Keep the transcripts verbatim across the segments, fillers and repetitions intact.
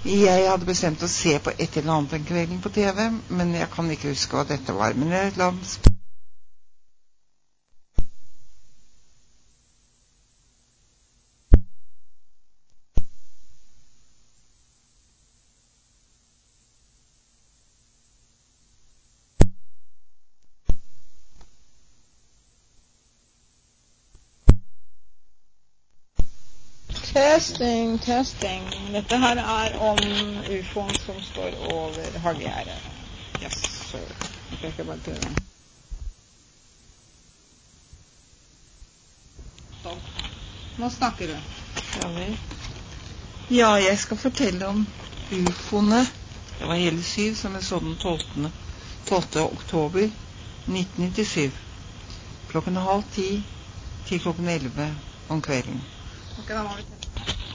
Jeg hadde bestemt å se på et eller annet en kvelding på T V, men jeg kan ikke huske hva dette var. Men jeg la Testing, testing. Dette her er om U F O-en som står over Haggegjerdet. Yes, så jeg skal ikke bare prøve. Stopp. Nå snakker du. Ja, vel. Ja, jeg skal fortelle om U F O-ene. Det var hele syv, som jeg så den tolvte oktober nitten nittisju. Klokken halv ti til klokken elleve om kvelden. Ok, da må vi teste.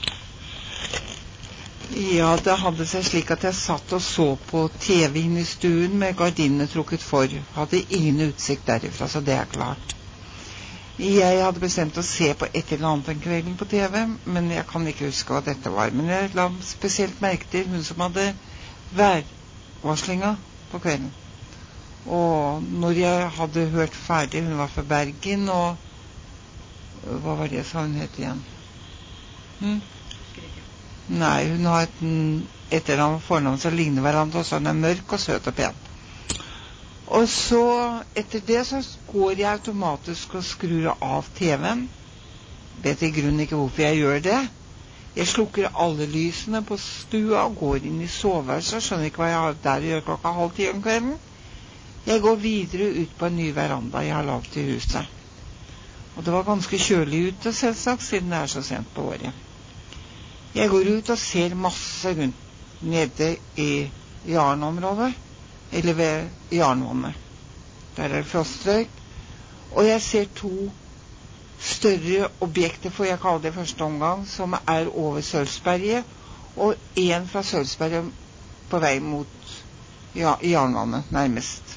Ja, det hadde seg slik at jeg satt og så på T V inne i stuen med gardinene trukket for. Hadde ingen utsikt derifra, så det er klart. Jeg hadde bestemt å se på et eller annet en kvelding på T V, men jeg kan ikke huske hva dette var. Men jeg la spesielt merke til hun som hadde værvarslinga på kvelden. Og når jeg hadde hørt ferdig, hun var fra Bergen, og hva var det jeg sa hun het igjen? Hm? Nei, hun har et, et eller annet fornavn som ligner hverandre, og så hun er mørk og søt og pen. Og så, etter det, så går jeg automatisk og skrur av T V-en. Vet i grunnen ikke hvorfor jeg gjør det. Jeg slukker alle lysene på stua og går inn i soveværelset. Skjønner ikke hva jeg har der å gjøre klokka halv ti om kvelden. Jeg går videre ut på en ny veranda jeg har laget i huset. Og det var ganske kjølig ute, selvsagt, siden det er så sent på året. Jeg går ut og ser masse rundt nede i Jarn-området, eller ved Jarnvannet. Der er det frostrøyk, og jeg ser to større objekter, får jeg kalle det i første omgang, som er over Sølvsberget, og en fra Sølvsberget på vei mot Jarnvannet, nærmest.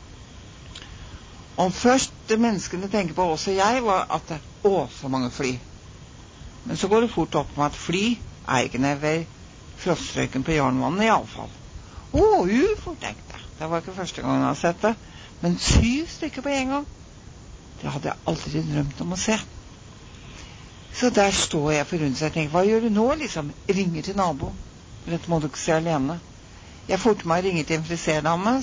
Og først det menneskene tenker på, også jeg, var at det er å, så mange fly. Men så går det fort opp med at fly er ikke nede ved frostrøyken på Jarnvannet i alle fall. Å, U F O, tenkte jeg. Det var ikke første gang jeg har sett det. Men syv stykker på en gang, det hadde jeg aldri drømt om å se. Så der står jeg forundret og tenker, hva gjør du nå, liksom? Ringer til nabo. Dette må du ikke se alene. Jeg forter meg ringer til en friserdame,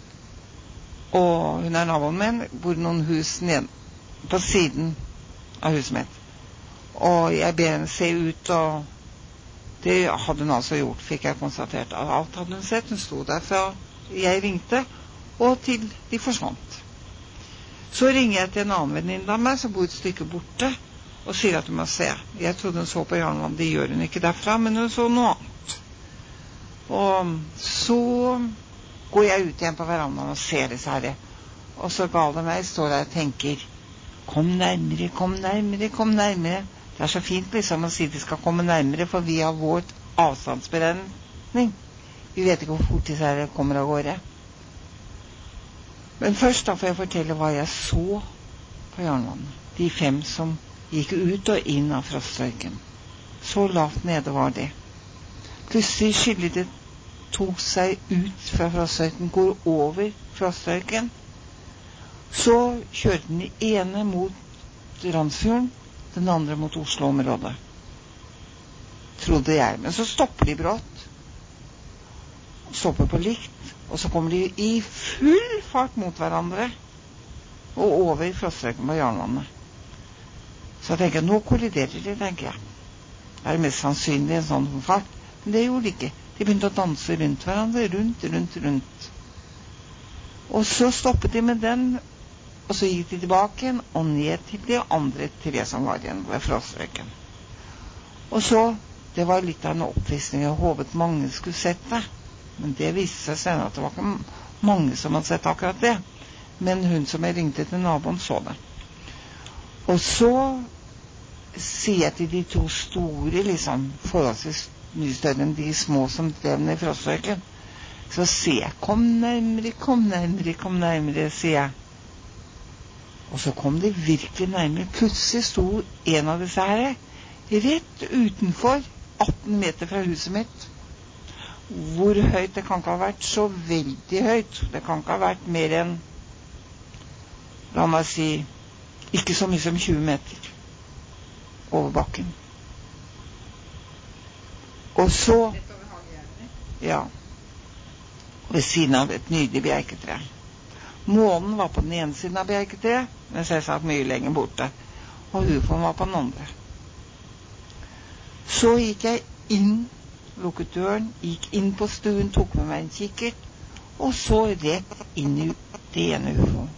og hun er naboen min, bor noen hus ned på siden av huset mitt. Og jeg ber henne se ut, og det hadde hun altså gjort, fikk jeg konstatert. Alt hadde hun sett, hun stod der fra jeg ringte, og til de forsvant. Så ringer jeg til en annen venninne av meg, som bor et stykke borte, og sier at hun må se. Jeg trodde hun så på Jarnvannet, det gjør hun ikke derfra, men hun så noe annet. Og så går jeg ut igjen på verandaen og ser disse herre, og så galt det meg, står der og tenker, kom nærmere, kom nærmere, kom nærmere. Det er så fint liksom å si de skal komme nærmere, for vi har vårt avstandsberegning. Vi vet ikke hvor fort disse her kommer av gårde. Men først da får jeg fortelle hva jeg så på Jarnvannet. De fem som gikk ut og inn av frostrøyken. Så lavt nede var det. Plutselig skyllet det tok seg ut fra frostrøyken, går over frostrøyken. Så kjørte den ene mot Randsfjorden, den andre mot Oslo-området. Trodde jeg. Men så stopper de brått. Stopper på likt. Og så kommer de i full fart mot hverandre. Og over frostrøyken på Jarnvannet. Så jeg tenker, nå kolliderer de, tenker jeg. Det er mest sannsynlig en sånn fart. Men det gjorde de ikke. De begynte å danse rundt hverandre. Rundt, rundt, rundt. Og så stoppet de med den. Og så gikk de tilbake igjen, og ned til de andre tre som var igjen ved frostrøyken. Og så, det var litt av en oppvisning. Jeg håpet mange skulle sett det. Men det viste seg senere at det var ikke mange som hadde sett akkurat det. Men hun som jeg ringte til naboen så det. Og så sier jeg til de to store, liksom, forholdsvis mye større enn de små som drev ned i frostrøyken. Så sier jeg, kom nærmere, kom nærmere, kom nærmere, sier jeg. Og så kom de virkelig nærmere. Plutselig sto en av disse her rett utenfor atten meter fra huset mitt. hvor høyt, det kan ikke ha vært så veldig høyt. Det kan ikke ha vært mer enn, la meg si, ikke så mye som tjue meter over bakken. Og så, ja, ved siden av et nydelig bjerketre. Månen var på den ene siden av bjerketreet, men selvsagt mye lenger borte, og ufoen var på den andre. Så gikk jeg inn, lukket døren, gikk inn på stuen, tok med meg en kikkert, og så rett inn i det ene ufoen.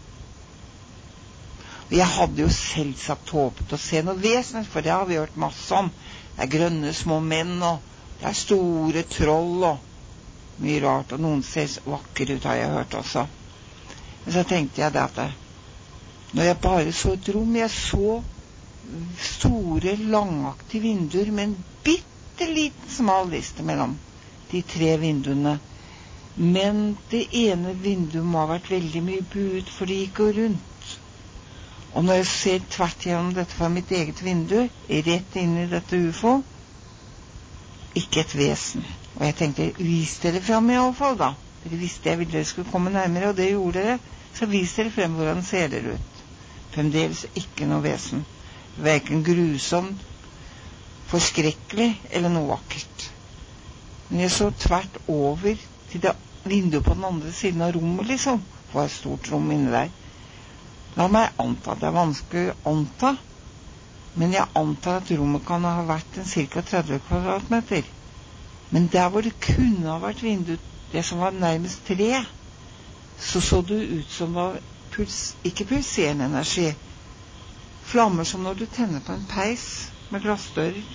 Og jeg hadde jo selvsagt håpet å se noe vesen, for det har vi hørt masse om. Det er grønne små menn, og det er store troll, og mye rart, og noen ser vakre ut, har jeg hørt også. Men så tenkte jeg det at det, når jeg bare så et rom, jeg så store, langaktige vinduer med en bitteliten smal liste mellom de tre vinduene. Men det ene vinduet må ha vært veldig mye buet, for det gikk jo rundt. Og når jeg ser tvert gjennom dette fra mitt eget vindu, rett inn i dette ufo, ikke et vesen. Og jeg tenkte, vis dere frem i alle fall da. Dere visste jeg ville dere skulle komme nærmere, og det gjorde dere. Så vis dere frem hvordan ser dere ut. Fremdeles ikke noe vesen. Hverken grusomt, forskrekkelig eller noe vakkert. Men jeg så tvert over til det vinduet på den andre siden av rommet, liksom. Det var et stort rom inne der. La meg anta, det er vanskelig å anta, men jeg antar at rommet kan ha vært en cirka tretti kvadratmeter. Men der hvor det kunne ha vært vindu, det som var nærmest tre, så så det ut som det var puls, ikke pulserende energi. Flammer som når du tenner på en peis med glassdører.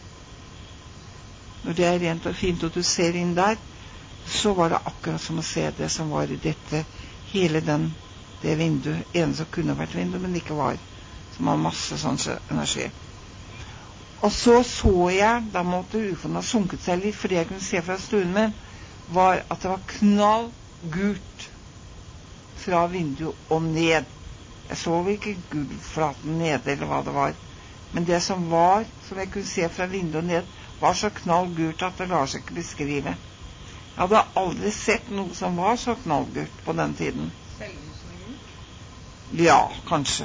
Når det er rent og fint og du ser inn der, så var det akkurat som å se det som var i dette, hele den, det vinduet, en som kunne vært vindu, men ikke var, som har masse sånn energi. Og så så jeg, da måtte ufoen ha sunket seg litt, for det jeg kunne se fra stuen min, var at det var knall gult fra vinduet og ned. Jeg så ikke gulflaten nede, eller hva det var. Men det som var, som jeg kunne se fra vinduet og ned, var så knallgult at det lar seg ikke beskrive. Jeg hadde aldri sett noe som var så knallgult på den tiden. Ja, kanskje.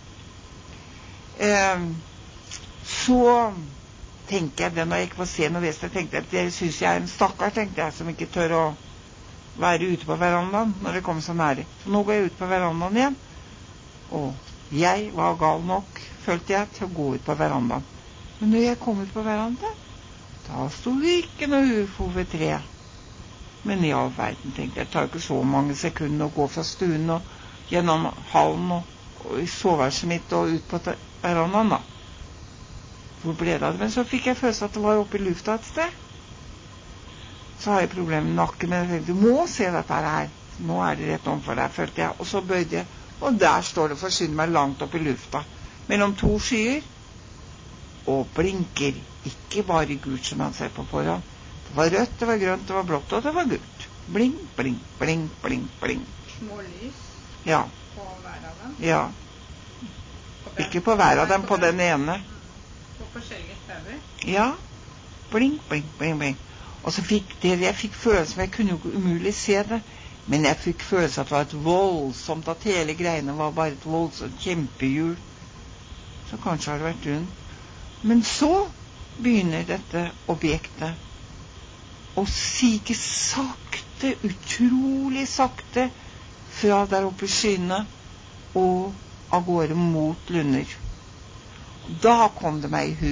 Eh, så tenker jeg det når jeg ikke får se noe vest, jeg tenkte at det synes jeg er en stakkar, tenkte jeg, som ikke tør å være ute på verandaen når det kommer så nære. Så nå går jeg ut på verandaen igjen, og jeg var gal nok, følte jeg, til å gå ut på verandaen. Men når jeg kom ut på verandaen, da stod det ikke noe ufo ved treet. Men i all verden, tenkte jeg, det tar ikke så mange sekunder å gå fra stuen og gjennom hallen og, og i soveværelset mitt og ut på verandaen da. Hvor ble det av det? Men så fikk jeg følelse at det var oppe i lufta et sted. Så har jeg problemer med nakken, men jeg tenkte, du må se dette her. Nå er det rett omfor deg, følte jeg. Og så bøyde jeg, og der står det, forsyner meg langt opp i lufta. Mellom to skyer, og blinker. Ikke bare gult som man ser på forhånd. Det var rødt, det var grønt, det var blått, og det var gult. Blink, blink, blink, blink, blink. Små lys? Ja. På hver av dem? Ja. På ikke på hver av dem, på den ene. På forskjellige steder? Ja. Blink, blink, blink, blink. Og så fikk det, jeg fikk følelsen, jeg kunne jo ikke umulig se det, men jeg fikk følelsen at det var et voldsomt, at hele greiene var bare et voldsomt kjempehjul. Så kanskje har det vært rundt. Men så begynner dette objektet å sige sakte, utrolig sakte, fra der oppe i skyene og av gårde mot lunder. Da kom det meg i hu.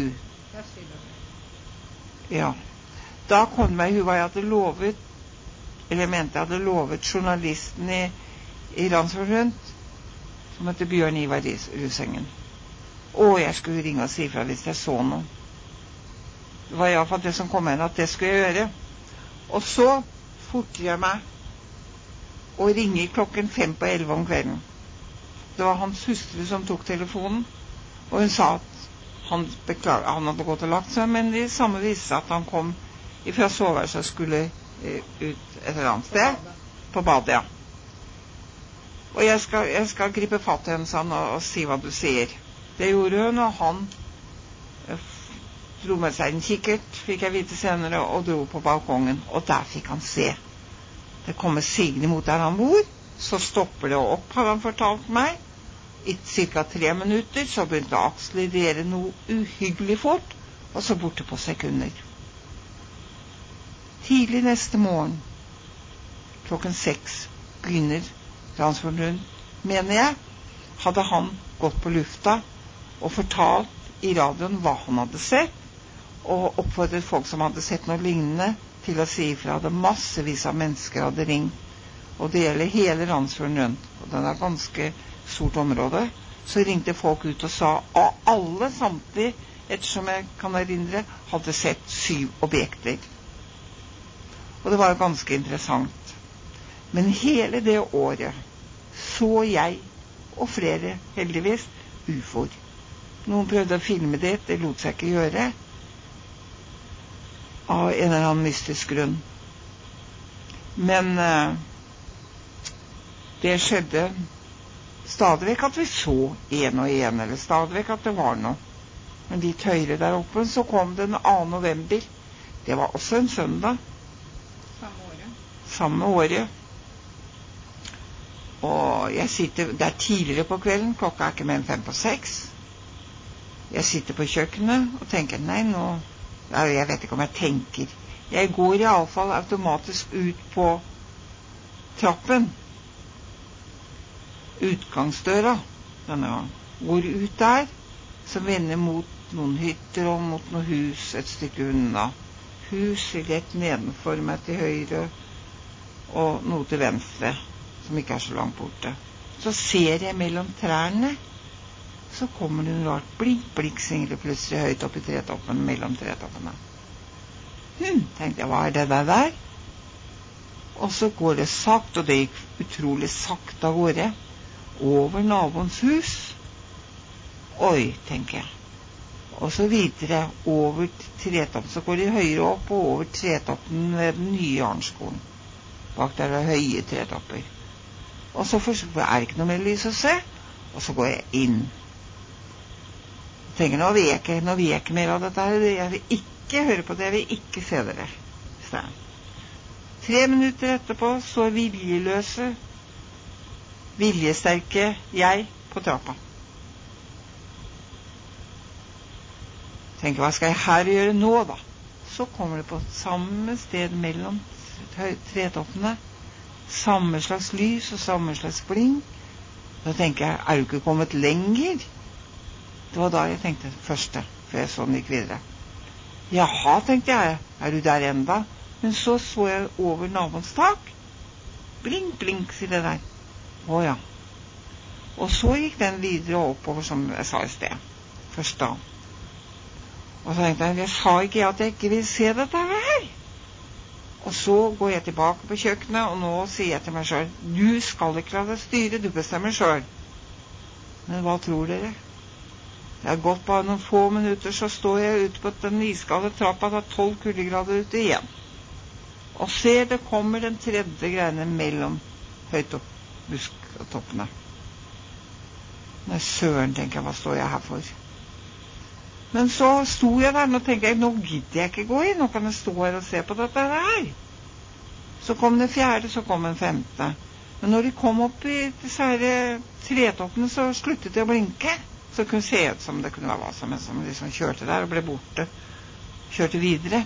Ja. Da kom det meg i hu hva jeg hadde lovet, eller jeg mente jeg hadde lovet journalisten i, i Randsfjord Rundt, som heter Bjørn Ivar Rusengen. Og jeg skulle ringe og si fra hvis jeg så noe. Det var i hvert fall det som kom igjen, at det skulle jeg gjøre. Og så forter jeg meg og ringer klokken fem på elleve om kvelden. Det var hans hustru som tok telefonen, og hun sa at han beklaget, han hadde gått og lagt seg, men det samme viste seg at han kom fra soveværelset og skulle eh, ut et eller annet sted, på badet, ja. Og jeg skal, jeg skal gripe fatt i henne, sa han, og, og si hva du sier. Det gjorde hun, og han eh, dro med seg en kikkert, fikk jeg vite senere, og dro på balkongen, og der fikk han se. Det kommer sigende mot der han bor, så stopper det opp, har han fortalt meg. I cirka tre minutter så begynte det å akselerere noe uhyggelig fort, og så borte på sekunder. Tidlig neste morgen, klokken seks, begynner Randsfjordlund, mener jeg, hadde han gått på lufta og fortalt i radioen hva han hadde sett, og oppfordret folk som hadde sett noe lignende til å si ifra. Det massevis av mennesker hadde ringt, og det gjelder hele Randsfjorden rundt, og den er ganske stort område. Så ringte folk ut og sa, og alle samtidig, ettersom jeg kan erindre, hadde sett syv objekter. Og det var ganske interessant. Men hele det året så jeg, og flere heldigvis, U F O-er. Noen prøvde å filme det, det lot seg ikke gjøre, av en eller annen mystisk grunn. Men uh, det skjedde stadigvæk at vi så en og en, eller stadigvæk at det var noe. Men de tøyre der oppe, så kom det den andre november. Det var også en søndag. Samme året. Samme året. Og jeg sitter, det er tidligere på kvelden, klokka er ikke mer enn fem på seks. Jeg sitter på kjøkkenet og tenker, nei, nå, jeg vet ikke om jeg tenker. Jeg går i alle fall automatisk ut på trappen. Utgangsdøra, denne gang. Går ut der, som vender mot noen hytter og mot noen hus et stykke unna. Hus rett nedenfor meg til høyre, og noe til venstre, som ikke er så langt borte. Så ser jeg mellom trærne, så kommer det en rart blink, blink, singler plutselig høyt opp i tretoppen, mellom tretoppene. Hm, tenkte jeg, hva er det der der? Og så går det sakte, og det gikk utrolig sakte av gårde, over naboens hus. Oi, tenker jeg. Og så videre over tretoppen, så går det høyere opp og over tretoppen ved den nye Arnskolen. Bak der er høye tretopper. Og så først, er det ikke noe mer lys å se, og så går jeg inn. Jeg tenker, nå vil jeg ikke, nå vil jeg ikke mer av dette her, jeg vil ikke høre på det, jeg vil ikke se dere. Så. Tre minutter etterpå så viljeløse, viljesterke jeg på trappa. Tenker, hva skal jeg her gjøre nå da? Så kommer det på samme sted mellom tretoppene, samme slags lys og samme slags blink. Da tenker jeg, er du ikke kommet lenger? Det var da jeg tenkte første, før jeg så den gikk videre. Jaha, tenkte jeg, er du der enda? Men så så jeg over naboens tak. Blink, blink, sier det der. Å ja. Og så gikk den videre oppover, som jeg sa i sted. Først da. Og så tenkte jeg, jeg sa ikke at jeg ikke vil se dette her. Og så går jeg tilbake på kjøkkenet, og nå sier jeg til meg selv, du skal ikke la deg styre, du bestemmer selv. Men hva tror dere? Det har gått bare noen få minutter, så står jeg ute på den iskalde trappa, det er tolv kuldegrader ute igjen. Og ser det kommer den tredje greiene mellom høyt opp busktoppene. Nei, søren, tenker jeg, hva står jeg her for? Men så sto jeg der, og tenkte jeg, nå gidder jeg ikke gå inn, nå kan jeg stå her og se på dette her. Så kom den fjerde, så kom den femte. Men når de kom opp i disse her tretoppene, så sluttet de å blinke. Så det kunne se ut som det kunne være hva som, som liksom kjørte der og ble borte. Kjørte videre.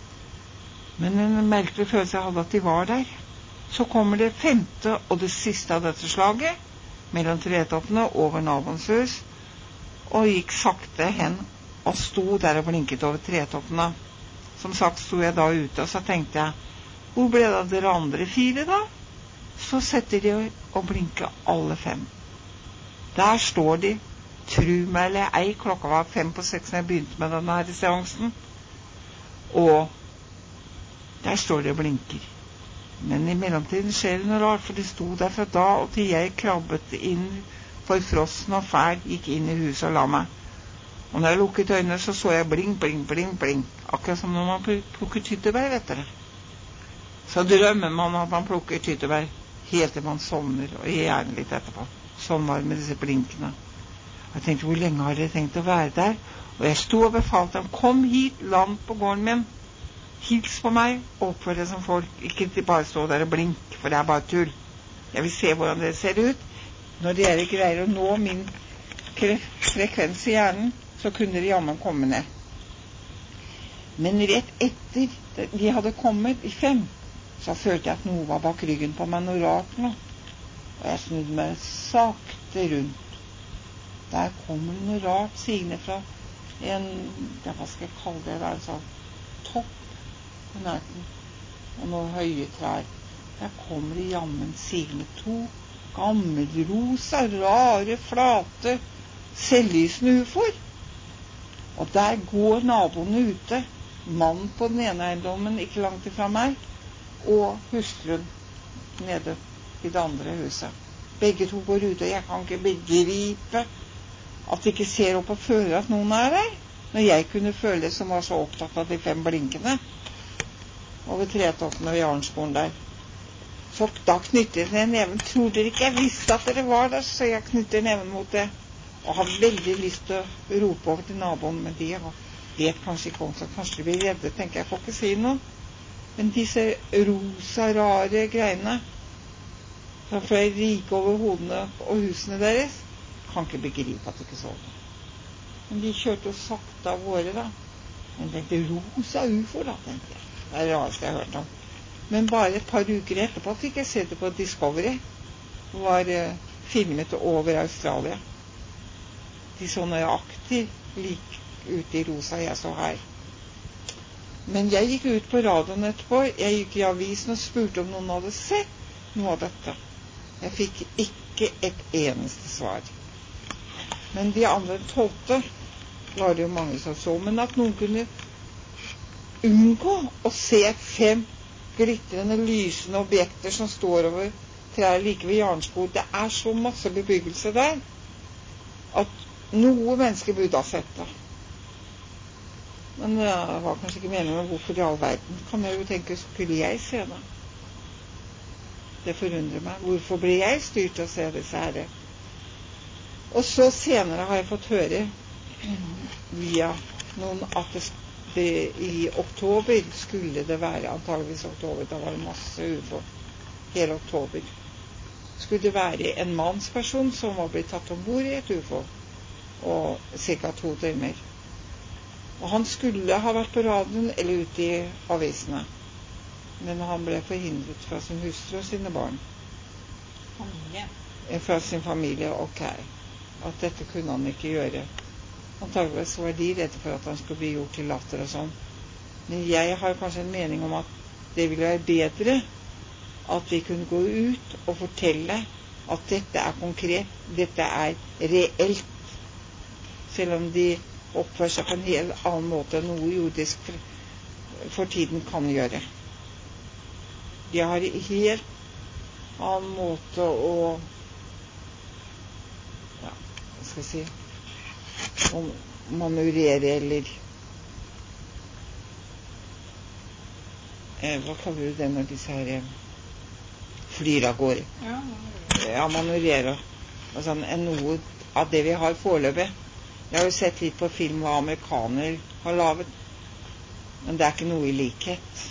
Men en merkelig følelse jeg hadde at de var der. Så kommer det femte og det siste av dette slaget, mellom tretoppene over naboens hus, og gikk sakte hen, og sto der og blinket over tretoppene. Som sagt sto jeg da ute, og så tenkte jeg, hvor ble det av dere andre fire da? Så setter de og blinker alle fem. Der står de, tru meg eller ei, klokka var fem på seks når jeg begynte med denne her seansen, og der står de og blinker. Men i mellomtiden skjer det noe rart, for de sto der fra da, og til jeg krabbet inn for frossen og fær, gikk inn i huset og la meg. Og når jeg lukket øynene, så så jeg blink, blink, blink, blink. Akkurat som når man plukker tyttebær, vet dere. Så drømmer man at man plukker tyttebær, helt til man sovner, og gjerne litt etterpå. Sånn var det med disse blinkene. Jeg tenkte, hvor lenge har dere tenkt å være der? Og jeg sto og befalte ham, kom hit, land på gården min, hils på meg, oppfør deg som folk, ikke bare stå der og blink, for det er bare tull. Jeg vil se hvordan det ser ut. Når dere greier å nå min frekvens i hjernen, så kunne dere jammen komme ned. Men rett etter de hadde kommet i fem, så følte jeg at noe var bak ryggen på meg, noe rart nå. Og jeg snudde meg sakte rundt. Der kommer det noe rart sigende fra en, ja, hva skal jeg kalle det, det er en sånn topp på nærten, og noen høye trær. Der kommer det jammen sigende to gammelrosa, rare, flate, selvlysende ufoer. Og der går naboene ute, mannen på den ene eiendommen ikke langt ifra meg, og hustruen nede i det andre huset. Begge to går ute, og jeg kan ikke begripe at de ikke ser opp og føler at noen er der, når jeg kunne føle som var så opptatt av de fem blinkene over tretoppen og Jarnskolen der. Så da knytter jeg ned neven. Tror dere ikke jeg visste at dere var der, så jeg knytter neven mot det. Og har veldig lyst til å rope over til naboen, men de vet kanskje ikke om, så kanskje de blir redde, tenker jeg, får ikke si noe. Men disse rosa, rare greiene, som fløy rike over hodene og husene deres, kan ikke begripe at de ikke så det. Men de kjørte jo sakte av våre da. Men tenkte rosa ufo da, tenkte jeg. Det er det rareste jeg har hørt om. Men bare et par uker etterpå fikk jeg se det på Discovery. Det var eh, filmet over Australia. De så nøyaktig lik ute i rosa jeg så her. Men jeg gikk ut på radioen etterpå. Jeg gikk i avisen og spurte om noen hadde sett noe av dette. Jeg fikk ikke et eneste svar. Men de andre tolvte var det jo mange som så. Men at noen kunne unngå å se fem glitrende, lysende objekter som står over trær like ved Jarnskog. Det er så masse bebyggelse der at noe menneske burde ha sett det. Men det var kanskje ikke meningen, hvorfor i all verden kan jeg jo tenke, skulle jeg se det? Det forundrer meg. Hvorfor blir jeg styrt til å se disse herre? Og så senere har jeg fått høre via noen at det, det i oktober skulle det være, antageligvis oktober, da var det masse ufo, hele oktober, skulle det være en mannsperson som var blitt tatt ombord i et ufo, og cirka to timer. Og han skulle ha vært på radioen eller ute i avisene, men han ble forhindret fra sin hustru og sine barn. Familie. Fra sin familie, ok. At dette kunne han ikke gjøre. Antageligvis var de redde for at han skulle bli gjort til latter og sånn. Men jeg har kanskje en mening om at det ville være bedre at vi kunne gå ut og fortelle at dette er konkret, dette er reelt. Selv om de oppfører seg på en helt annen måte enn noe jordisk for tiden kan gjøre. De har en helt annen måte å skal si, å manøvrere eller eh, hva kaller du det når disse her eh, flyr av gårde? Ja, manøvrere. Ja, manøvrere. Og sånn, enn noe av det vi har foreløpig. Jeg har jo sett litt på film hva amerikaner har lavet, men det er ikke noe i likhet.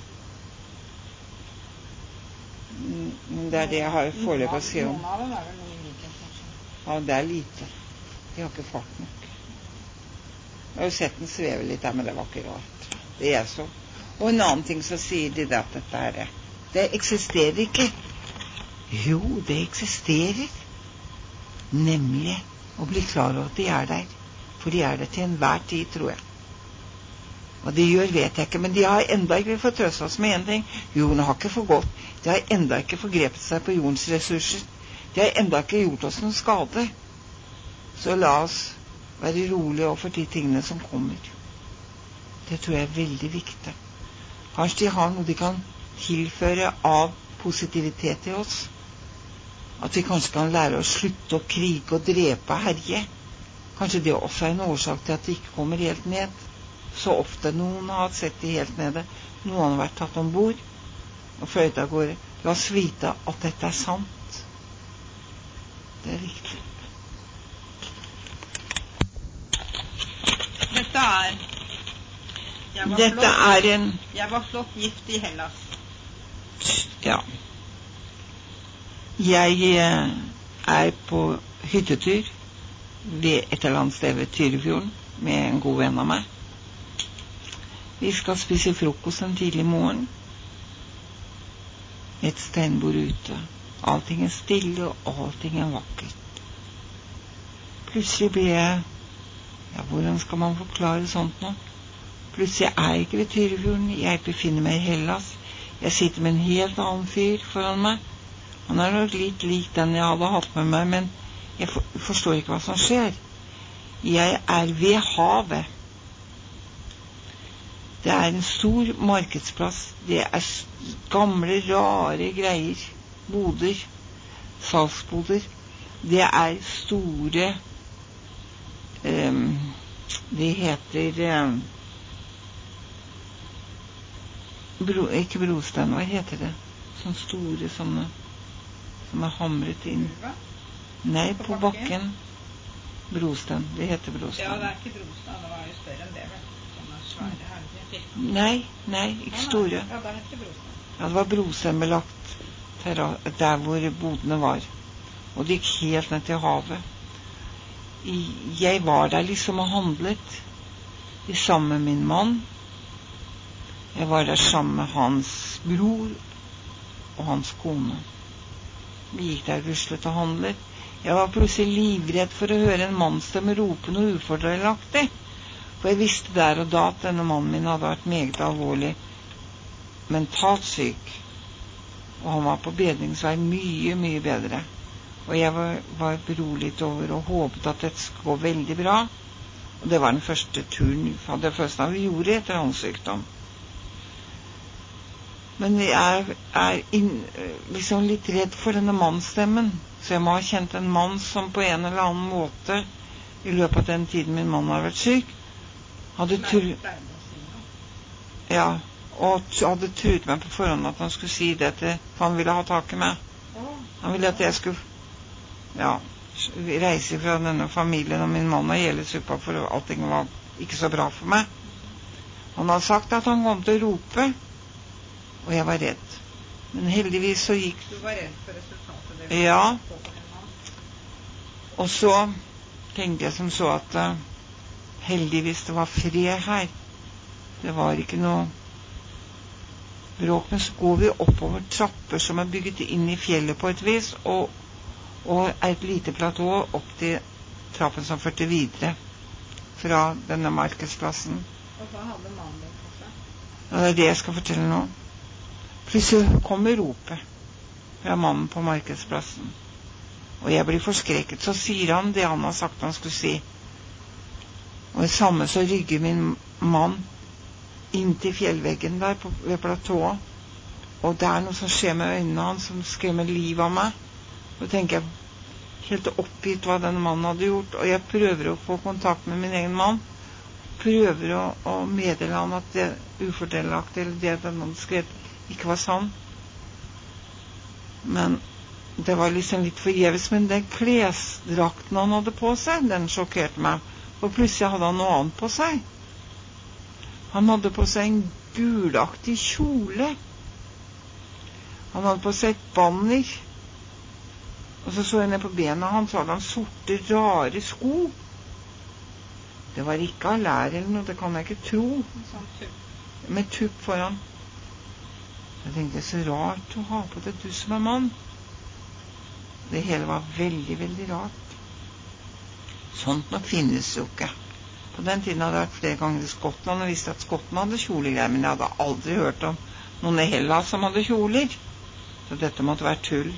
Men det er det jeg har foreløpig å si om. Noen av dem er vel noe i likhet, kanskje. Ja, det er lite. De har ikke fart nok. Jeg har jo sett den sveve litt der, men det var ikke rart. Det er så. Og en annen ting så sier de at dette her, det eksisterer ikke. Jo, det eksisterer. Nemlig å bli klar over at de er der. For de er der til enhver tid, tror jeg. Hva de gjør, vet jeg ikke, men de har enda ikke fått trøst oss med en ting. Jorden har ikke forgått. De har enda ikke forgrepet seg på jordens ressurser. De har enda ikke gjort oss noen skade. Så la oss være rolige overfor de tingene som kommer. Det tror jeg er veldig viktig. Kanskje de har noe de kan tilføre av positivitet til oss. At vi kanskje kan lære å slutte å krige og drepe og herje. Kanskje det også er en årsak til at de ikke kommer helt ned. Så ofte noen har sett de helt nede. Noen har vært tatt ombord og fløyet av gårde. La oss vite at dette er sant. Det er riktig. Jeg var Dette flott. er en... Jeg var flott gift i Hellas. Ja. Jeg eh, er på hyttetur ved et eller annet sted ved Tyrifjorden med en god venn av meg. Vi skal spise frokost en tidlig morgen. Et steinbord ute. Allting er stille, og allting er vakkert. Plutselig blir jeg... Ja, hvordan skal man forklare sånt nå? Plutselig er jeg ikke ved Tyrifjorden. Jeg befinner meg i Hellas. Jeg sitter med en helt annen fyr foran meg. Han er nok litt lik den jeg hadde hatt med meg, men jeg for, forstår ikke hva som skjer. Jeg er ved havet. Det er en stor markedsplass. Det er gamle, rare greier. Boder. Salgsboder. Det er store... Um, det heter... Um, bro, ikke brostein, hva heter det? Sånne store, sånne... som er hamret inn. Nei, på, på bakken. Brostein, det heter brostein. Ja, det er ikke brostein, det var jo større enn det, vel. Sånne svære herrer. Nei, nei, ikke store. Ja, det heter brostein. Ja, det var brostein belagt der hvor bodene var. Og det gikk helt ned til havet. Jeg var der liksom og handlet sammen med min mann. Jeg var der sammen med hans bror og hans kone. Vi gikk der ruslet og handlet. Jeg var plutselig livredd for å høre en mannsstemme rope noe ufordelaktig. For jeg visste der og da at denne mannen min hadde vært meget alvorlig mentalt syk. Og han var på bedringsvei mye, mye bedre. Og jeg var, var beroliget over og håpet at dette skulle gå veldig bra. Og det var den første turen, det første vi gjorde etter hans sykdom. Men jeg er, er inn, liksom litt redd for denne mannsstemmen. Så jeg må ha kjent en mann som på en eller annen måte, i løpet av den tiden min mann har vært syk, hadde truet ja, og hadde truet meg på forhånd at han skulle si det til, for han ville ha tak i meg. Han ville at jeg skulle ja, reise fra denne familien og min mann og hele suppa, for allting var ikke så bra for meg. Han hadde sagt at han kom til å rope, og jeg var redd. Men heldigvis så gikk... Du var redd for resultatet? Det ja. Og så tenkte jeg som så at uh, heldigvis det var fred her. Det var ikke noe bråk, men så går vi oppover trapper som er bygget inn i fjellet på et vis, og, og et lite platå opp til trappen som førte videre fra denne markedsplassen. Og hva hadde mannen din på seg? Og det er det jeg skal fortelle nå. Plutselig kommer ropet fra mannen på markedsplassen. Og jeg blir forskrekket. Så sier han det han har sagt han skulle si. Og i samme så rygger min mann inn til fjellveggen der på, ved platået. Og det er noe som skjer med øynene hans som skremmer livet av meg. Og tenker jeg helt oppgitt hva denne mannen hadde gjort. Og jeg prøver å få kontakt med min egen mann. Prøver å, å meddele han at det ufordelaktig, eller det den hadde skrevet, ikke var sann. Men det var liksom litt forgjeves. Men den klesdrakten han hadde på seg, den sjokkerte meg. Og plutselig hadde han noe annet på seg. Han hadde på seg en gulaktig kjole. Han hadde på seg et banner. Og så så jeg ned på bena hans, så hadde han sorte, rare sko. Det var ikke av lær eller noe, det kan jeg ikke tro. Med tupp foran. Jeg tenkte, så rart å ha på det, du som er mann. Det hele var veldig, veldig rart. Sånt nok finnes jo ikke. På den tiden hadde jeg vært flere ganger i Skottland og visste at Skottland hadde kjolegreier, men jeg hadde aldri hørt om noen i Hellas som hadde kjoler. Så dette måtte være tull.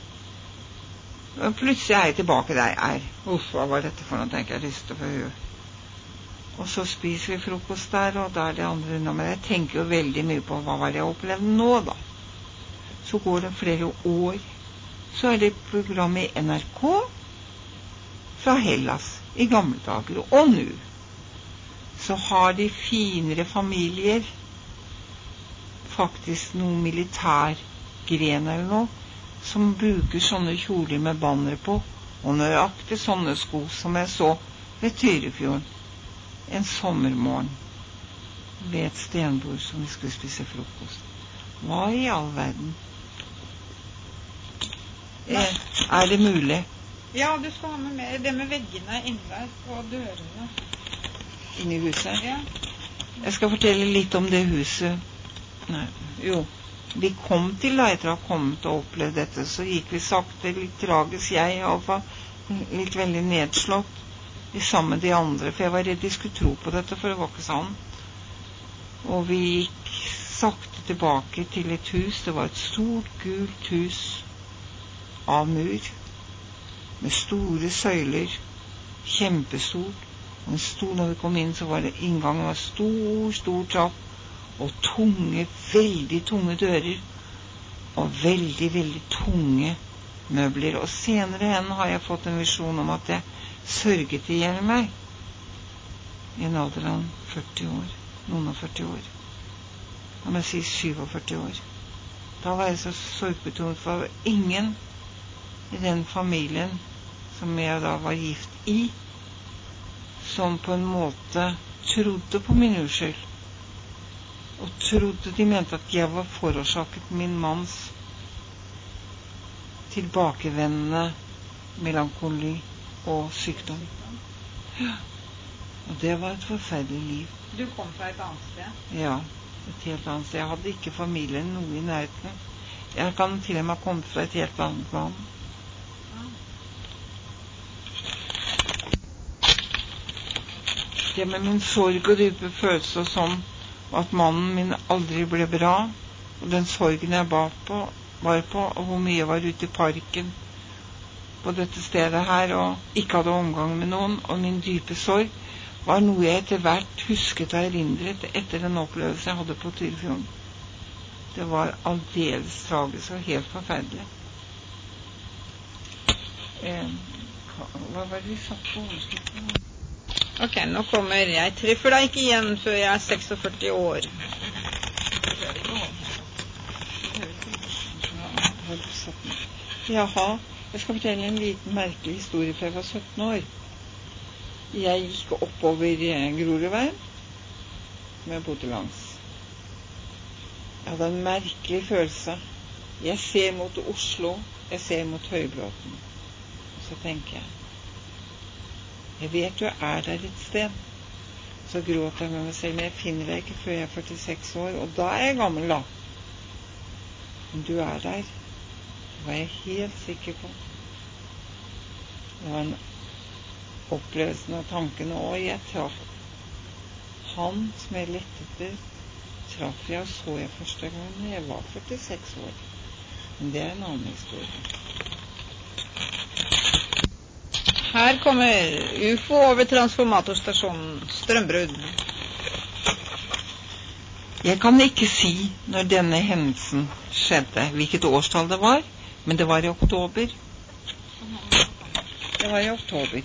Og plutselig er jeg tilbake der jeg er. Uff, hva var dette for noe, tenker jeg, ryster på huet. Og så spiser vi frokost der, og da er det andre unna. Men jeg tenker jo veldig mye på hva var det jeg opplevde nå, da. Så går det flere år. Så er det programmet i N R K fra Hellas i gamle dager. Og nå så har de finere familier faktisk noen militærgren eller noe som bruker sånne kjoler med banner på, og nøyaktig sånne sko som jeg så ved Tyrifjorden en sommermorgen. ved et stenbord som vi skulle spise frokost. Hva i all verden? Er, er det mulig? Ja, du skal ha med mer. Det med veggene inne der, og dørene. Inne i huset? Ja. Jeg skal fortelle litt om det huset. Nei, jo. Vi kom til da, etter å ha kommet og opplevd dette, så gikk vi sakte, litt tragisk, jeg i alle fall, litt veldig nedslått, sammen med de andre, for jeg var redd de skulle tro på dette, for det var ikke sånn. Og vi gikk sakte tilbake til et hus. Det var et stort, gult hus av mur, med store søyler, kjempestort. Og en stor, når vi kom inn, så var det inngangen var stor, stor trapp, og tunge, veldig tunge dører, og veldig, veldig tunge møbler. Og senere hen har jeg fått en visjon om at jeg sørget i hjel meg i en alder av førti år, noen og førti år. La meg si syvogførti år. Da var jeg så sorgbetont, for ingen i den familien som jeg da var gift i, som på en måte trodde på min uskyld, og trodde de mente at jeg var forårsaket min manns tilbakevendende melankoli og sykdom. Ja. Og det var et forferdelig liv. Du kom fra et annet sted? Ja, et helt annet sted. Jeg hadde ikke familien noe i nærheten. Jeg kan til og med ha kommet fra et helt annet land. Det med min sorg og dype følelse og sånn, at mannen min aldri ble bra, og den sorgen jeg bar på, var på, og hvor mye jeg var ute i parken på dette stedet her, og ikke hadde omgang med noen, og min dype sorg, var noe jeg etter hvert husket og erindret etter den opplevelse jeg hadde på Tyrifjorden. Det var aldeles tragisk og helt forferdelig. Eh, hva var det vi satt på overskriften? Ok, nå kommer jeg. Treffer deg ikke igjen før jeg er seksogførti år. Jaha, jeg skal fortelle en liten merkelig historie før jeg var sytten år. Jeg gikk oppover Grorudveien, som jeg bodde langs. Jeg hadde en merkelig følelse. Jeg ser mot Oslo, jeg ser mot Høybråten. Og så tenker jeg, jeg vet du er der et sted. Så gråter jeg med meg selv, men jeg finner deg ikke før jeg er førtiseks år, og da er jeg gammel da. Men du er der. Det var jeg helt sikker på. Det var en opplevelse av tankene, og jeg traff han som jeg lette etter, traff jeg og så jeg første gang når jeg var førtiseks år. Men det er en annen historie. Her kommer U F O over transformatorstasjonen, strømbrudd. Jeg kan ikke si når denne hendelsen skjedde, hvilket årstall det var, men det var i oktober. Det var i oktober.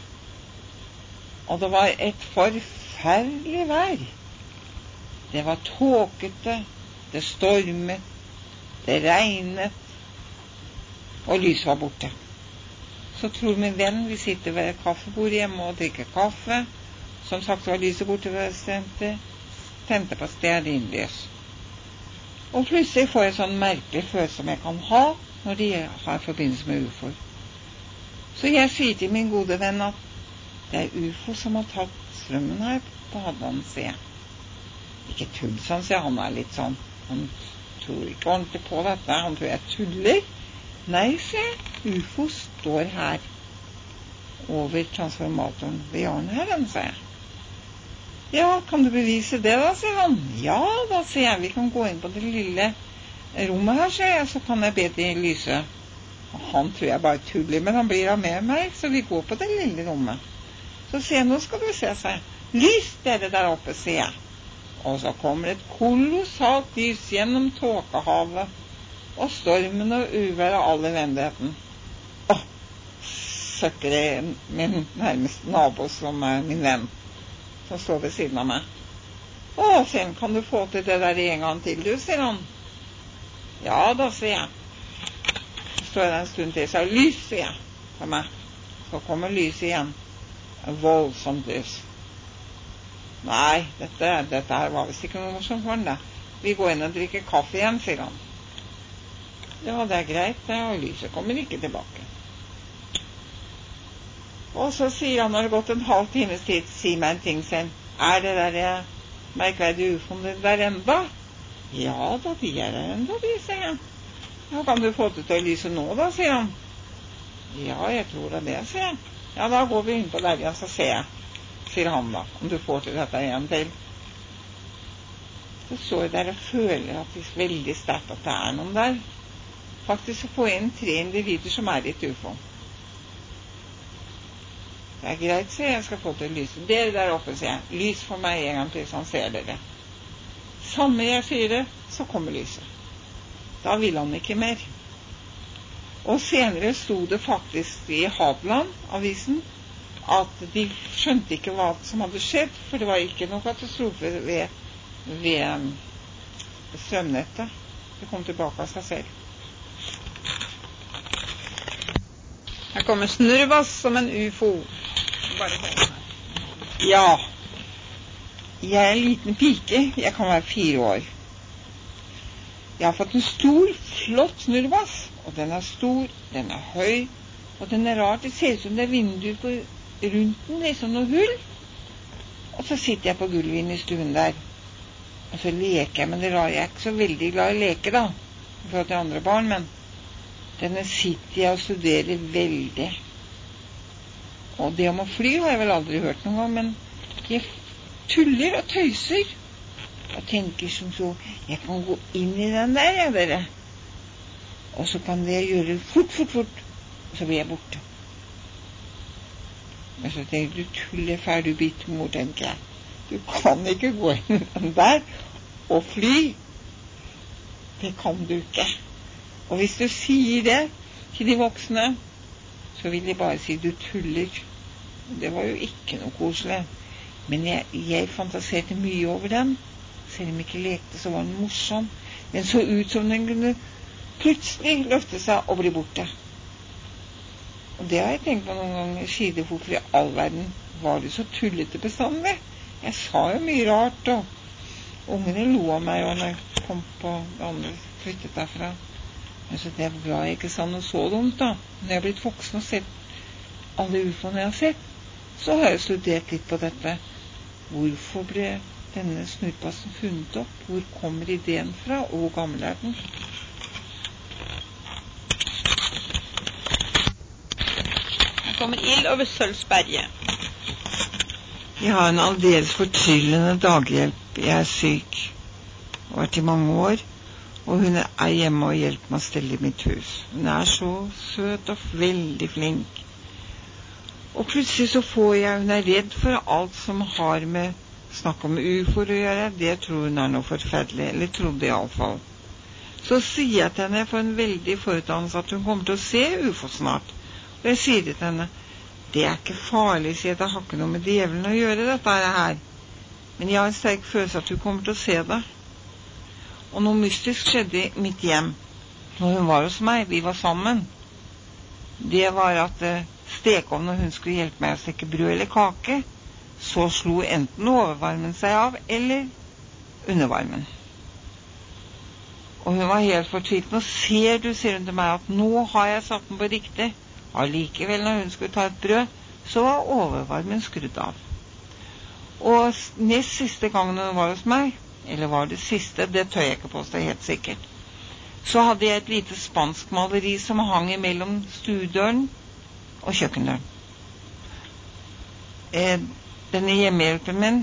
Og det var et forferdelig vær. Det var tåkete, det stormet, det regnet, og lyset var borte. Så tror min venn vi sitter ved kaffebordet hjemme og drikker kaffe. Som sagt var lyset borte ved stemte, tente på stearinlys. Og plutselig får jeg sånn merkelig følelse som jeg kan ha når de har forbindelse med U F O-er. Så jeg sier til min gode venn at det er U F O som har tatt strømmen her på Hadeland, sier jeg. Ikke tull, sånn, sier han er litt sånn. Han tror ikke ordentlig på dette, han tror jeg tuller. Nei, sier jeg. U F O står her over transformatoren ved hjørnet her, den, sier jeg. Ja, kan du bevise det da, sier han. Ja, da, sier jeg, vi kan gå inn på det lille rommet her, sier jeg, så kan jeg be de lyse. Og han tror jeg bare tuller, men han blir av med meg, så vi går på det lille rommet. Så sier jeg, nå skal du se, sier jeg. Lys dere der oppe, sier jeg. Og så kommer et kolossalt lys gjennom tåkehavet, og stormen og uvær og all elendigheten. Åh, søkker det min nærmeste nabo som er min venn, som står ved siden av meg. Åh, sier han, kan du få til det der en gang til, du, sier han. Ja da, sier jeg. Så står jeg en stund til, så er lys, sier jeg, for meg. Så kommer lys igjen. En voldsomt lys. Nei, dette, dette her var visst ikke noe morsomt for han da. Vi går inn og drikker kaffe igjen, sier han. Ja, det er greit, og lyset kommer ikke tilbake. Og så sier han, når det har gått en halv times tid, si meg en ting selv. Er det der merkverdige ufoen det der enda? Ja, da de er der enda, de, sier han. Ja, kan du få det til å lyse nå da, sier han. Ja, jeg tror det er det, sier han. Ja, da går vi inn på der igjen, så ser jeg, sier han da, om du får til dette igjen til. Så står jeg der og føler at det er veldig sterkt at det er noen der. Faktisk så får jeg inn tre individer som er i et ufo. Det er greit, sier jeg, jeg skal få til å lyse. Dere der oppe, sier jeg, lys for meg en gang til, så han ser dere. Samme jeg sier det, så kommer lyset. Da vil han ikke mer. Og senere sto det faktisk i Hadeland, avisen, at de skjønte ikke hva som hadde skjedd, for det var ikke noe katastrofe ved, ved strømnettet. Det kom tilbake av seg selv. Her kommer snurrebass som en ufo. Bare hør her. Ja. Jeg er en liten pike. Jeg kan være fire år. Jeg har fått en stor, flott snurrebass. Og den er stor, den er høy, og den er rar. Det ser ut som det er vinduer på rundt den, liksom noe hull. Og så sitter jeg på gulvet inne i stuen der. Og så leker jeg, men det er rart. Jeg er ikke så veldig glad i å leke da, i forhold til andre barn, men denne sitter jeg og studerer veldig. Og det om å fly har jeg vel aldri hørt noen gang, men jeg tuller og tøyser. Og tenker som så, jeg kan gå inn i den der, ja, dere. Og så kan det gjøre fort, fort, fort. Og så blir jeg borte. Men så tenker du, tuller ferdig bitt mor, tenker jeg. Du kan ikke gå inn i den der og fly. Det kan du ikke. Og hvis du sier det til de voksne, så vil de bare si du tuller. Det var jo ikke noe koselig. Men jeg, jeg fantaserte mye over den. Selv om jeg ikke lekte, så var den morsom. Den så ut som den kunne plutselig løfte seg og bli borte. Og det har jeg tenkt på noen ganger. Skide, hvorfor i all verden var du så tullete bestandig? Jeg sa jo mye rart, og ungene lo av meg når jeg kom på det andre flyttet derfra. Men så det er bra jeg ikke sa noe så dumt da. Når jeg har blitt voksen og sett alle ufoene jeg har sett, så har jeg studert litt på dette. Hvorfor ble denne snurrebassen funnet opp? Hvor kommer ideen fra? Og hvor gammel er den? Her kommer ild over Sølvsberget. Jeg har en aldeles fortryllende daghjelp. Jeg er syk. Jeg har vært i mange år. Og hun er hjemme og hjelper meg å stelle i mitt hus. Hun er så søt og veldig flink. Og plutselig så får jeg, hun er redd for alt som har med snakk om ufoer å gjøre. Det tror hun er noe forferdelig, eller trodde i alle fall. Så sier jeg til henne, for en veldig forutdannelse, at hun kommer til å se ufo snart. Og jeg sier til henne, det er ikke farlig, sier jeg, det har ikke noe med djevelen å gjøre dette her. Men jeg har en sterk følelse at hun kommer til å se det. Og noe mystisk skjedde i mitt hjem når hun var hos meg, vi var sammen. Det var at uh, stekeovnen, når hun skulle hjelpe meg å steke brød eller kake, så slo enten overvarmen seg av, eller undervarmen. Og hun var helt fortvilt. Nå ser du, sier hun til meg, at nå har jeg satt den på riktig. Allikevel, når hun skulle ta et brød, så var overvarmen skrudd av. Og nest siste gangen hun var hos meg, eller var det siste, det tør jeg ikke påstå helt sikkert, så hadde jeg et lite spansk maleri som hang mellom stuedøren og kjøkkendøren. Eh, denne hjemmehjelpen min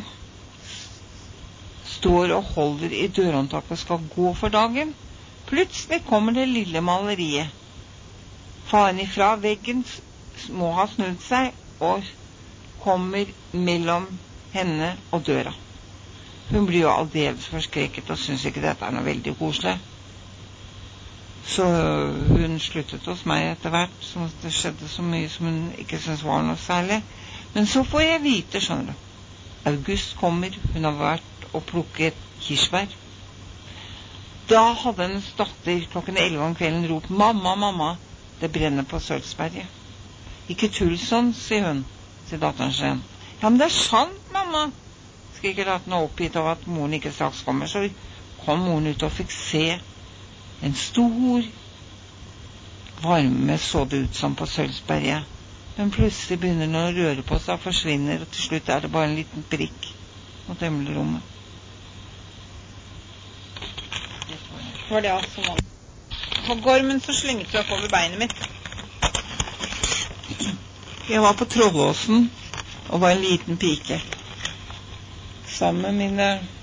står og holder i dørhåndtaket og skal gå for dagen. Plutselig kommer det lille maleriet. Faren ifra veggen må ha snudd seg og kommer mellom henne og døra. Hun blir jo aldeles forskrekket og synes ikke dette er noe veldig koselig. Så hun sluttet hos meg etter hvert, så det skjedde så mye som hun ikke synes var noe særlig. Men så får jeg vite, skjønner du. August kommer, hun har vært og plukket kirsebær. Da hadde hennes datter klokken elleve om kvelden ropt, mamma, mamma, det brenner på Sølvsberget. Ikke tull sånn, sier hun til datteren sin. Ja, men det er sant, mamma, skriker at den er oppgitt av at moren ikke straks kommer. Så kom moren ut og fikk se en stor varme, så det ut som på Sølvsberget. Men plutselig begynner den å røre på seg, forsvinner, og til slutt er det bare en liten prikk mot himmelrommet. Var det alt som var? På gormen så slenget du opp over beinet mitt. Jeg var på Trollåsen og var en liten pike. Sammen med mine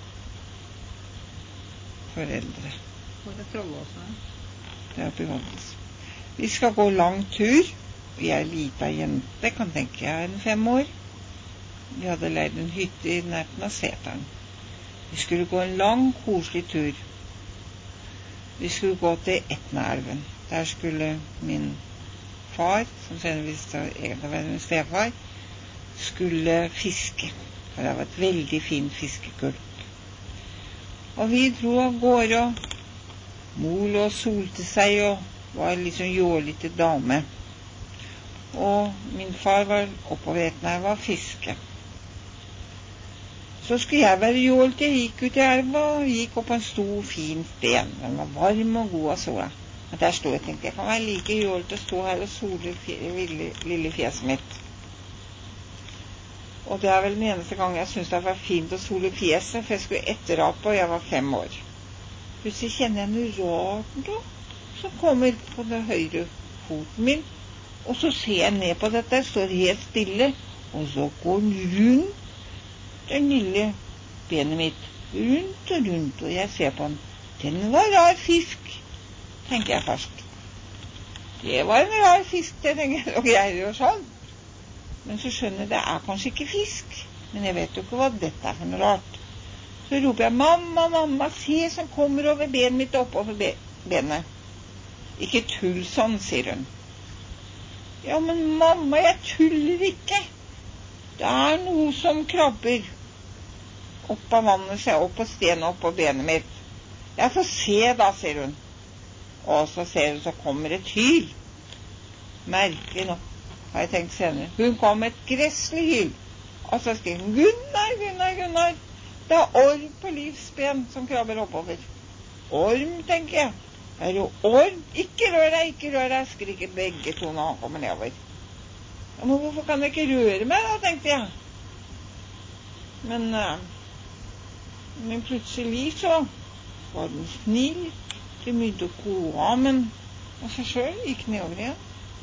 foreldre. Hvor er Trollåsen? Det er oppe i Valdres. Vi skal gå lang tur, og jeg er lita jente, kan tenke jeg er en fem år. Vi hadde leid en hytte i nærheten av Seteren. Vi skulle gå en lang, koselig tur. Vi skulle gå til Etnaelven. Der skulle min far, som senere viste seg egentlig å være min stefar, skulle fiske. For det var et veldig fint fiskekulp. Og vi dro av gårde, og mor lå og solte seg og var liksom jålete dame. Og min far var oppover Etnaelva og fiske. Så skulle jeg være jålt. Jeg gikk ut i elva og gikk opp på en stor, fin sten. Den var varm og god av sola. Og der stod jeg og tenkte, jeg kan være like jålt å stå her og sole lille, lille fjeset mitt. Og det er vel den eneste gang jeg synes det var fint å sole fjeset, for jeg skulle etterape, og jeg var fem år. Plutselig kjenner jeg noe rart da, som kommer på den høyre foten min, og så ser jeg ned på dette, står helt stille, og så går den rundt den lille benet mitt, rundt og rundt, og jeg ser på den. Den var rar fisk, tenker jeg først. Det var en rar fisk, det tenker jeg, og jeg gjør sånn. Men så skjønner jeg, det er kanskje ikke fisk, men jeg vet jo ikke hva dette er for noe rart. Så roper jeg, mamma, mamma, se som kommer over benet mitt oppover be benet. Ikke tull sånn, sier hun. Ja, men mamma, jeg tuller ikke. Det er noe som krabber opp av vannet, seg opp på stenen, opp på benet mitt. Jeg får se da, sier hun. Og så ser hun, så kommer et hyl. Merkelig nok, har jeg tenkt senere. Hun kom med et gresselig hyl. Og så skriver hun, Gunnar, Gunnar, Gunnar. Det er orm på livsben som krabber oppover. Orm, tenker jeg. Det er jo orm. Ikke rør deg, ikke rør deg, skriker begge to når han kommer nedover. Ja, men hvorfor kan jeg ikke røre meg da, tenkte jeg. Men, uh, men plutselig så var den snill. Det begynte å gå av, men av seg selv gikk nedover igjen.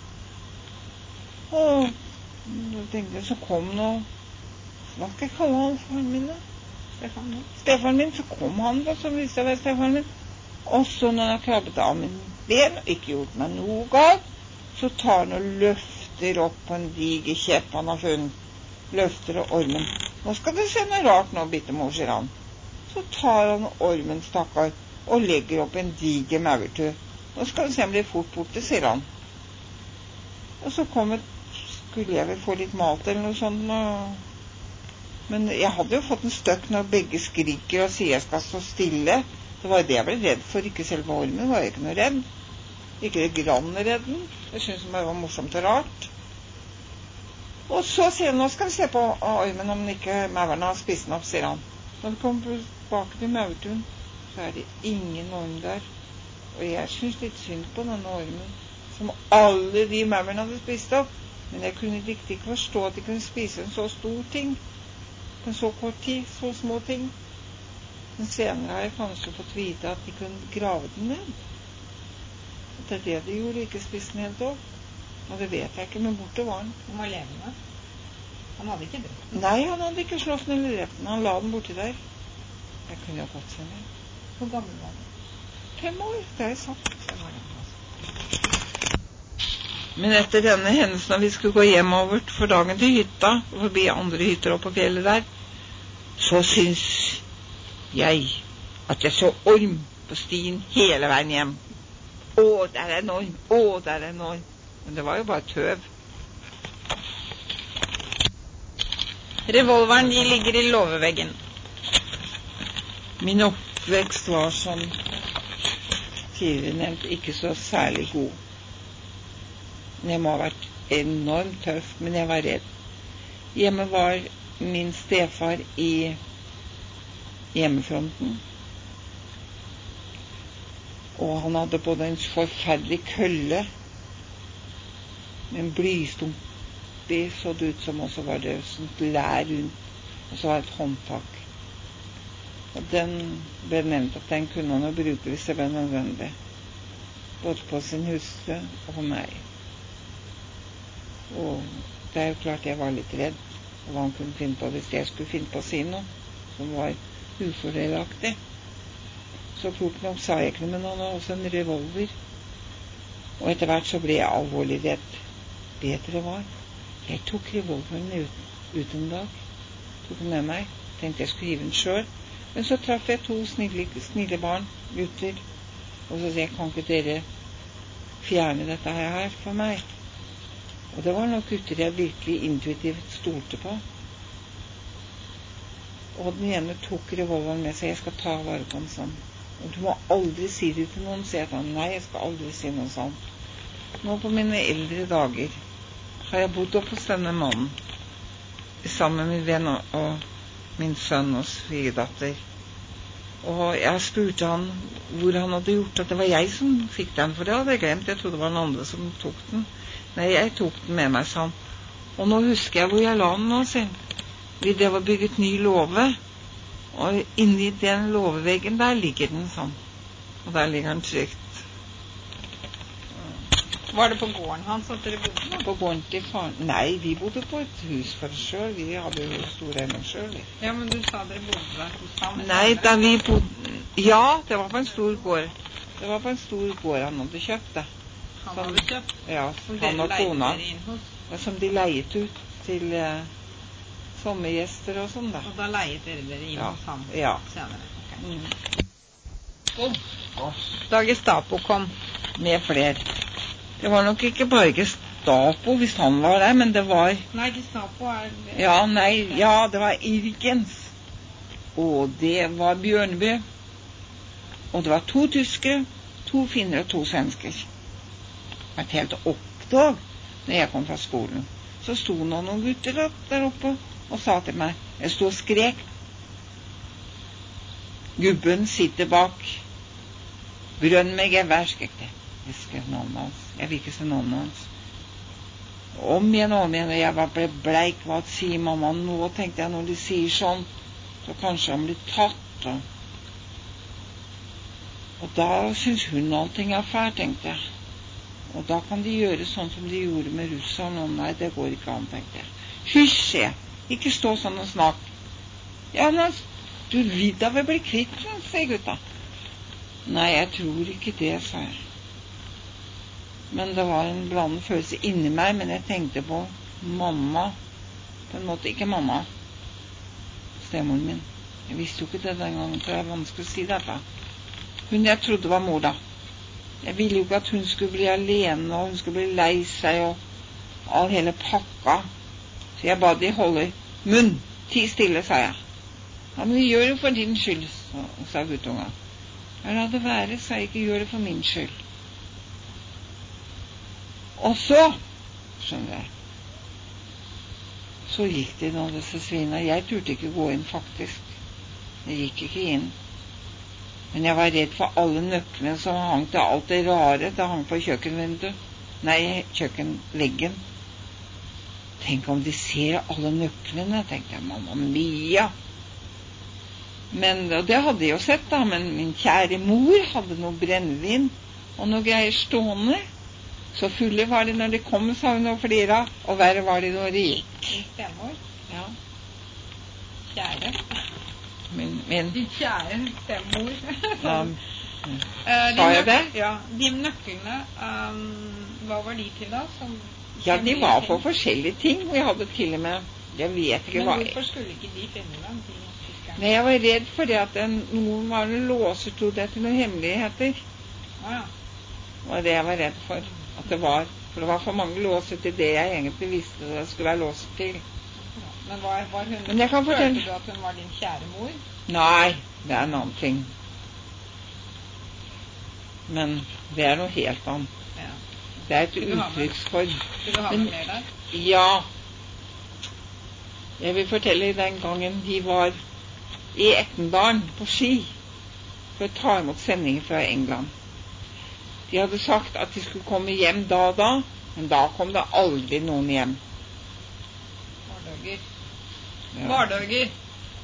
Og da tenkte jeg, så kom noe, hva skal jeg kalle han faren min da? Stefan min. Stefan min, så kom han da, som viste seg å være Stefan min. Og så når han har krabbet av min ben, og ikke gjort meg noe galt, så tar han og løfter opp på en diger kjepp han har funnet. Løfter og ormen. Nå skal det se noe rart nå, bittemor, sier han. Så tar han ormen, stakkar, og legger opp en diger maurtø. Nå skal det se om det blir fort borte, sier han. Og så kom et, skulle jeg vel få litt mat eller noe sånt, og... men jeg hadde jo fått en støkk når begge skriker og sier jeg skal stå stille. Det var det jeg ble redd for, ikke selve ormen, var jeg ikke noe redd. Ikke det grann redd den. Jeg synes det var morsomt og rart. Og så sier han, nå skal vi se på ormen om ikke mauren har spist den opp, sier han. Når vi kommer tilbake til maurtun, så er det ingen orm der. Og jeg synes litt synd på denne ormen, som alle de maurene hadde spist opp. Men jeg kunne riktig ikke forstå at de kunne spise en så stor ting. På en så kort tid, så små ting. Men senere har jeg kanskje fått vite at de kunne grave den ned. At det er det de gjorde, ikke spiste den helt opp. Og det vet jeg ikke, men borte var den. Han var levende. Han hadde ikke drept den. Nei, han hadde ikke slått den eller drept den. Han la den borti der. Jeg kunne jo godt se den. Hvor gammel var den? Fem år, det er sant. Det var den, altså. Men etter denne hendelsen, når vi skulle gå hjemover for dagen til hytta, forbi andre hytter oppe på fjellet der, så synes jeg at jeg så orm på stien hele veien hjem. Å, der er en orm, å, der er en orm. Men det var jo bare tøv. Revolveren, de ligger i låveveggen. Min oppvekst var som tidligere nevnt ikke så særlig god. Jeg må ha vært enormt tøff, men jeg var redd. Hjemme var min stefar i hjemmefronten. Og han hadde både en forferdelig kølle med en blystump i, så det ut som, og så var det sånt lær rundt, og så var det et håndtak. Og den ble nevnt at den kunne han jo bruke hvis det ble nødvendig, både på sin hustru og på meg. Og det er jo klart jeg var litt redd hva han kunne finne på hvis jeg skulle finne på å si noe som var ufordelaktig. Så klokt nok sa jeg ikke noe, men han har også en revolver. Og etter hvert så ble jeg alvorlig redd. Bedre var, jeg tok revolveren ut, ut en dag, tok den med meg, tenkte jeg skulle hive den selv. Men så traff jeg to snille, snille barn, gutter, og så sier jeg, kan ikke dere fjerne dette her for meg? Og det var nok gutter jeg virkelig intuitivt stolte på. Og den ene tok revolveren med seg, jeg skal ta vare på den sånn. Og du må aldri si det til noen, sier han. Nei, jeg skal aldri si noe sånt. Nå på mine eldre dager har jeg bodd opp hos denne mannen, sammen med min venn og, og min sønn og svigerdatter. Og jeg spurte han hvor han hadde gjort at det var jeg som fikk den, for det hadde jeg glemt. Jeg trodde det var den andre som tok den. Nei, jeg tok den med meg, sa han. Og nå husker jeg hvor jeg la den nå, sier han. Vi drev og bygget ny låve. Og inni den låveveggen, der ligger den sånn. Og der ligger den trygt. Var det på gården hans at dere bodde? På gården til faren. Nei, vi bodde på et hus for oss selv. Vi hadde jo store eiendom selv. Ja, men du sa dere bodde der hos ham? Nei, da vi bodde... Ja, det var på en stor gård. Det var på en stor gård han hadde kjøpt det. Han som, hadde kjøpt? Ja, som han og kona. Inn hos? Ja, som de leiet ut til... Uh, sommergjester og sånn da. Og da leiet dere dere inn ja. hos ham ja. senere? Okay. Mm. Oh. Da Gestapo kom? Med flere. Det var nok ikke bare Gestapo hvis han var der, men det var... Nei, Gestapo er... Ja, nei, ja, det var Irgens. Og det var Bjørnby. Og det var to tyskere, to finner og to svensker. Det var et helt oppdrag når jeg kom fra skolen. Så sto noen gutter der oppe og sa til meg, jeg sto og skrek. Gubben sitter bak. Brønn med gevær, skrek det. Jeg skrev navnet hans. Jeg vil ikke se navnet hans. Om igjen og om igjen, og jeg var ble bleik. Hva sier mamma nå, tenkte jeg, når de sier sånn, så kanskje han blir tatt. Og, og da synes hun allting er fælt, tenkte jeg. Og da kan de gjøre sånn som de gjorde med russeren. Og nei, det går ikke an, tenkte jeg. Hysj, se. Ikke stå sånn og snakk. Ja, men du vidda vil bli kvitt, sier gutta. Nei, jeg tror ikke det, sa jeg. Men det var en blandende følelse inni meg, men jeg tenkte på mamma. På en måte ikke mamma. Stemoren min. Jeg visste jo ikke det den gangen, for det er vanskelig å si dette. Hun jeg trodde var mor da. Jeg ville jo ikke at hun skulle bli alene, og hun skulle bli lei seg, og all hele pakka. Så jeg ba de holde munn. Ti stille, sa jeg. Ja, men vi gjør det for din skyld, sa guttunga. Ja, la det være, sa jeg, ikke gjør det for min skyld. Og så, skjønner jeg, så gikk det noe disse svina. Jeg turte ikke gå inn, faktisk. Jeg gikk ikke inn. Men jeg var redd for alle nøklene som hang til alt det rare. Det hang på kjøkkenvinduet. Nei, kjøkkenveggen. Tenk om de ser alle nøklene, tenkte jeg, mamma mia. Men, og det hadde jeg jo sett da, men min kjære mor hadde noe brennevin og noe greier stående. Så fulle var det når de kom, sa hun og flira, og verre var det når de gikk. Din stemor? Ja. Kjære. Min, min. Din kjære stemor. Ja. Uh, Sa jeg det? Ja, de nøklene, um, hva var de til da? Som ja, de var for forskjellige ting. Vi hadde til og med, jeg vet ikke hva. hva. Men hvorfor skulle ikke de finne dem? De Nei, jeg var redd for det at en, noen var en låser, trodde jeg, til noen hemmeligheter. Ah, ja. Det var det jeg var redd for. At det var, for det var for mange låser til det jeg egentlig visste det skulle være låser til. Men var, var hun, Men jeg kan fortelle... følte du at hun var din kjære mor? Nei, det er en annen ting. Men det er noe helt annet. Ja. Det er et uttrykksform. Skal du ha Men, med mer der? Ja. Jeg vil fortelle den gangen de var i Etnedalen på ski for å ta imot sendinger fra England. De hadde sagt at de skulle komme hjem da og da, men da kom det aldri noen hjem. Hverdager. Ja. Hverdager.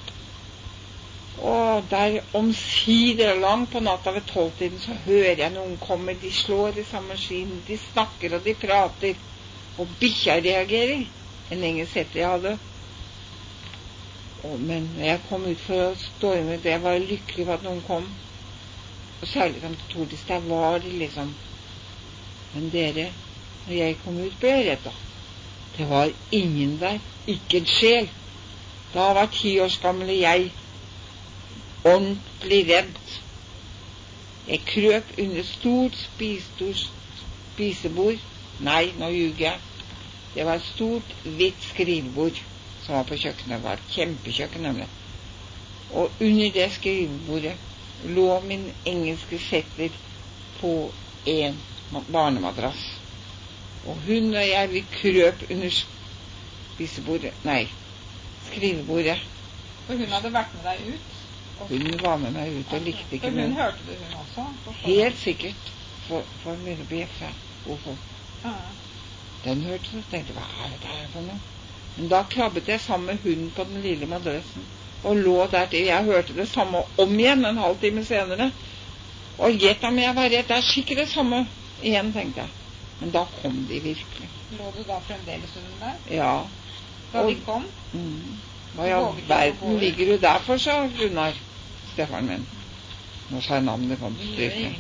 Og der omsider langt på natta ved tolvtiden så hører jeg noen komme, de slår i samme maskinen, de snakker og de prater, og bikkja reagerer. En engelsk setter jeg hadde. Og, men jeg kom ut for å storme, det var lykkelig for at noen kom. Og særlig som Tordis, der var det liksom. Men dere, når jeg kom ut, ble jeg redd da. Det var ingen der, ikke en sjel. Da var ti års gamle jeg ordentlig redd. Jeg krøp under stort spisebord, spisebord. Nei, nå ljuger jeg. Det var et stort, hvitt skrivebord som var på kjøkkenet. Det var et kjempekjøkken nemlig. Og under det skrivebordet lå min engelske setter på en barnemadrass. Og hun og jeg, vi krøp under spisebordet, nei, skrivebordet. For hun hadde vært med deg ut? Hun var med meg ut og likte ikke noe. For hun noe. hørte det hun også? Helt sikkert. For, for å begynne å bjeffe. Hvorfor? Ja. Den hørte så tenkte jeg, hva er det der for noe? Men da krabbet jeg sammen med hunden på den lille madrassen og lå der til jeg hørte det samme om igjen en halv time senere. Og gjett om jeg var redd, det er sikkert det samme igjen, tenkte jeg. Men da kom de virkelig. Lå du da fremdeles under der? Ja. Da og, de kom? Mm, hva i all verden ligger du der for, sa Gunnar, Stefan min. Nå sa jeg navnet, kan du stryke.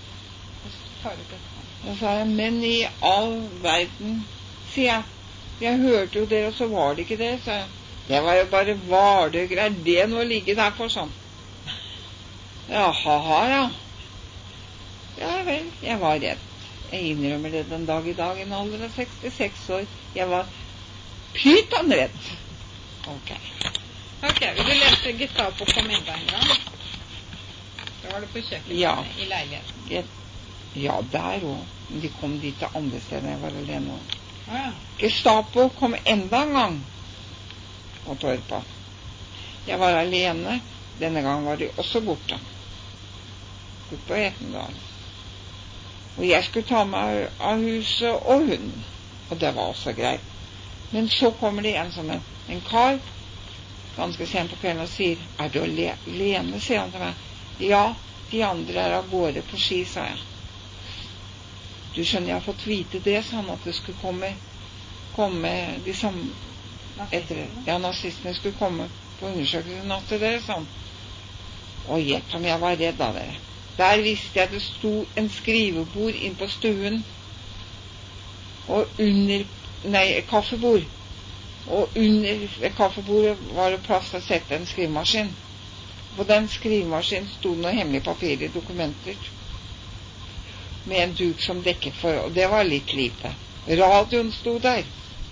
Da sa jeg, men i all verden, sier jeg. Jeg hørte jo dere, og så var det ikke det, sa jeg. Det var jo bare vardøger, er det noe å ligge der for sånn? Ja, haha, ja. Ja vel, jeg var redd. Jeg innrømmer det den dag i dag, en alder av sekstiseks år. Jeg var pyton redd. Ok. Ok, vil du lese Gestapo kom inn en gang? Da var det på kjøkkenet, ja. I leiligheten. Jeg, ja, der også. Men de kom dit til andre steder, jeg var alene også. Ah, ja. Gestapo kom enda en gang og torpa. Jeg var alene. Denne gang var de også borte. Borte på Etnedalen. Og jeg skulle ta meg av huset og hunden. Og det var også greit. Men så kommer det en som en, en kar ganske sent på kvelden og sier, er du alene, sier han til meg. Ja, de andre er av gårde på ski, sa jeg. Du skjønner, jeg har fått vite det, sa han, at det skulle komme, komme de samme, etter, ja, nazistene skulle komme på undersøkelse natt til dere, sa han. Og gjett om jeg var redd av dere. Der visste jeg det sto en skrivebord inn på stuen, og under, nei, kaffebord, og under ved kaffebordet var det plass til å sette en skrivemaskin. På den skrivemaskinen sto noe hemmelige papirer, dokumenter, med en duk som dekket for, og det var litt lite. Radioen sto der.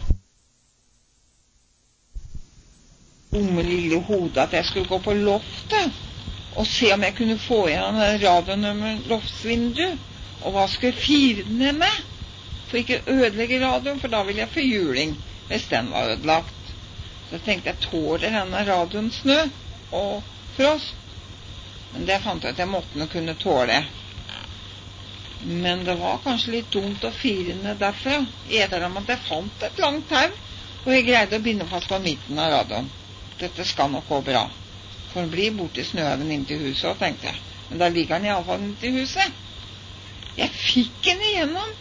Dumme lille hodet at jeg skulle gå på loftet og se om jeg kunne få igjen radioen med loftsvindu. Og hva skulle fyre den med? For ikke ødelegge radioen, for da ville jeg få juling hvis den var ødelagt. Så tenkte jeg, tåler denne radioen snø og frost? Men det fant jeg at jeg måtte nok kunne tåle. Men det var kanskje litt dumt å fyre ned derfra. Etter om at jeg fant et langt tau, og jeg greide å binde fast på midten av radioen. Dette skal nok gå bra. For den blir borte i snøhaugen inn til huset, tenkte jeg. Men da ligger den i alle fall inn til huset. Jeg fikk den igjennom.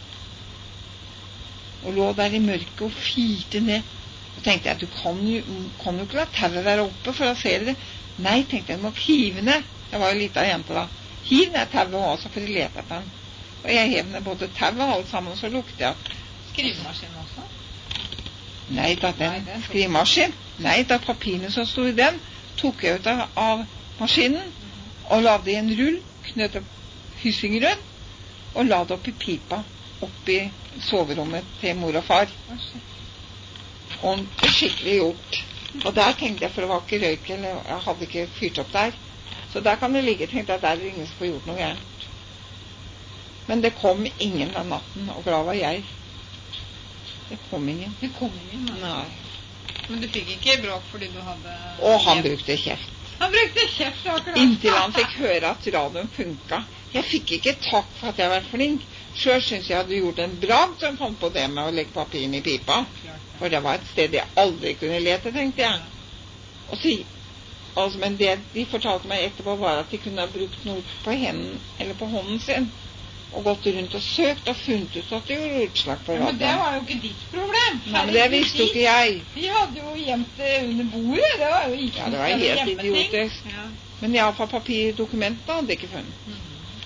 Og lå der i mørket og fyrte ned. Og tenkte jeg, du kan jo, kan jo ikke la tauet være oppe for å se det. Nei, tenkte jeg, du må hive ned. Jeg var jo liten jente da. Hiv ned tauet også, for jeg lette etter den. Og jeg hev ned både tauet og alt sammen, og så lukte jeg. Skrivemaskin også? Nei, da den skrivemaskin. Nei, da papirene som stod i den, tok jeg ut av, av maskinen, og la det i en rull, knøt opp hyssingrød, og la det opp i pipa, opp i soverommet til mor og far. Og det skikkelig gjort. Og der tenkte jeg, for det var ikke røyk, eller jeg hadde ikke fyrt opp der. Så der kan det ligge, tenkte jeg, der er det ingen som får gjort noe gærent. Men det kom ingen den natten, og glad var jeg. Det kom ingen. Det kom ingen, nei. Men du fikk ikke bråk fordi du hadde... Og han brukte kjeft. Han brukte kjeft og klart. Inntil han fikk høre at radioen funka. Jeg fikk ikke takk for at jeg var flink. Selv synes jeg hadde gjort en bragd som fant på det med å legge papiren i pipa. For det var et sted jeg aldri kunne lete, tenkte jeg. Og så, altså, men det de fortalte meg etterpå var at de kunne ha brukt noe på hendene, eller på hånden sin, og gått rundt og søkt og funnet ut at det gjorde utslag på radioen. Ja, men det var jo ikke ditt problem. Nei, men det visste jo ikke jeg. Vi hadde jo gjemt det under bordet. Det var jo ikke ja, det var helt idiotisk. Ja. Men i alle fall papirdokumentene hadde jeg ikke funnet. Mm.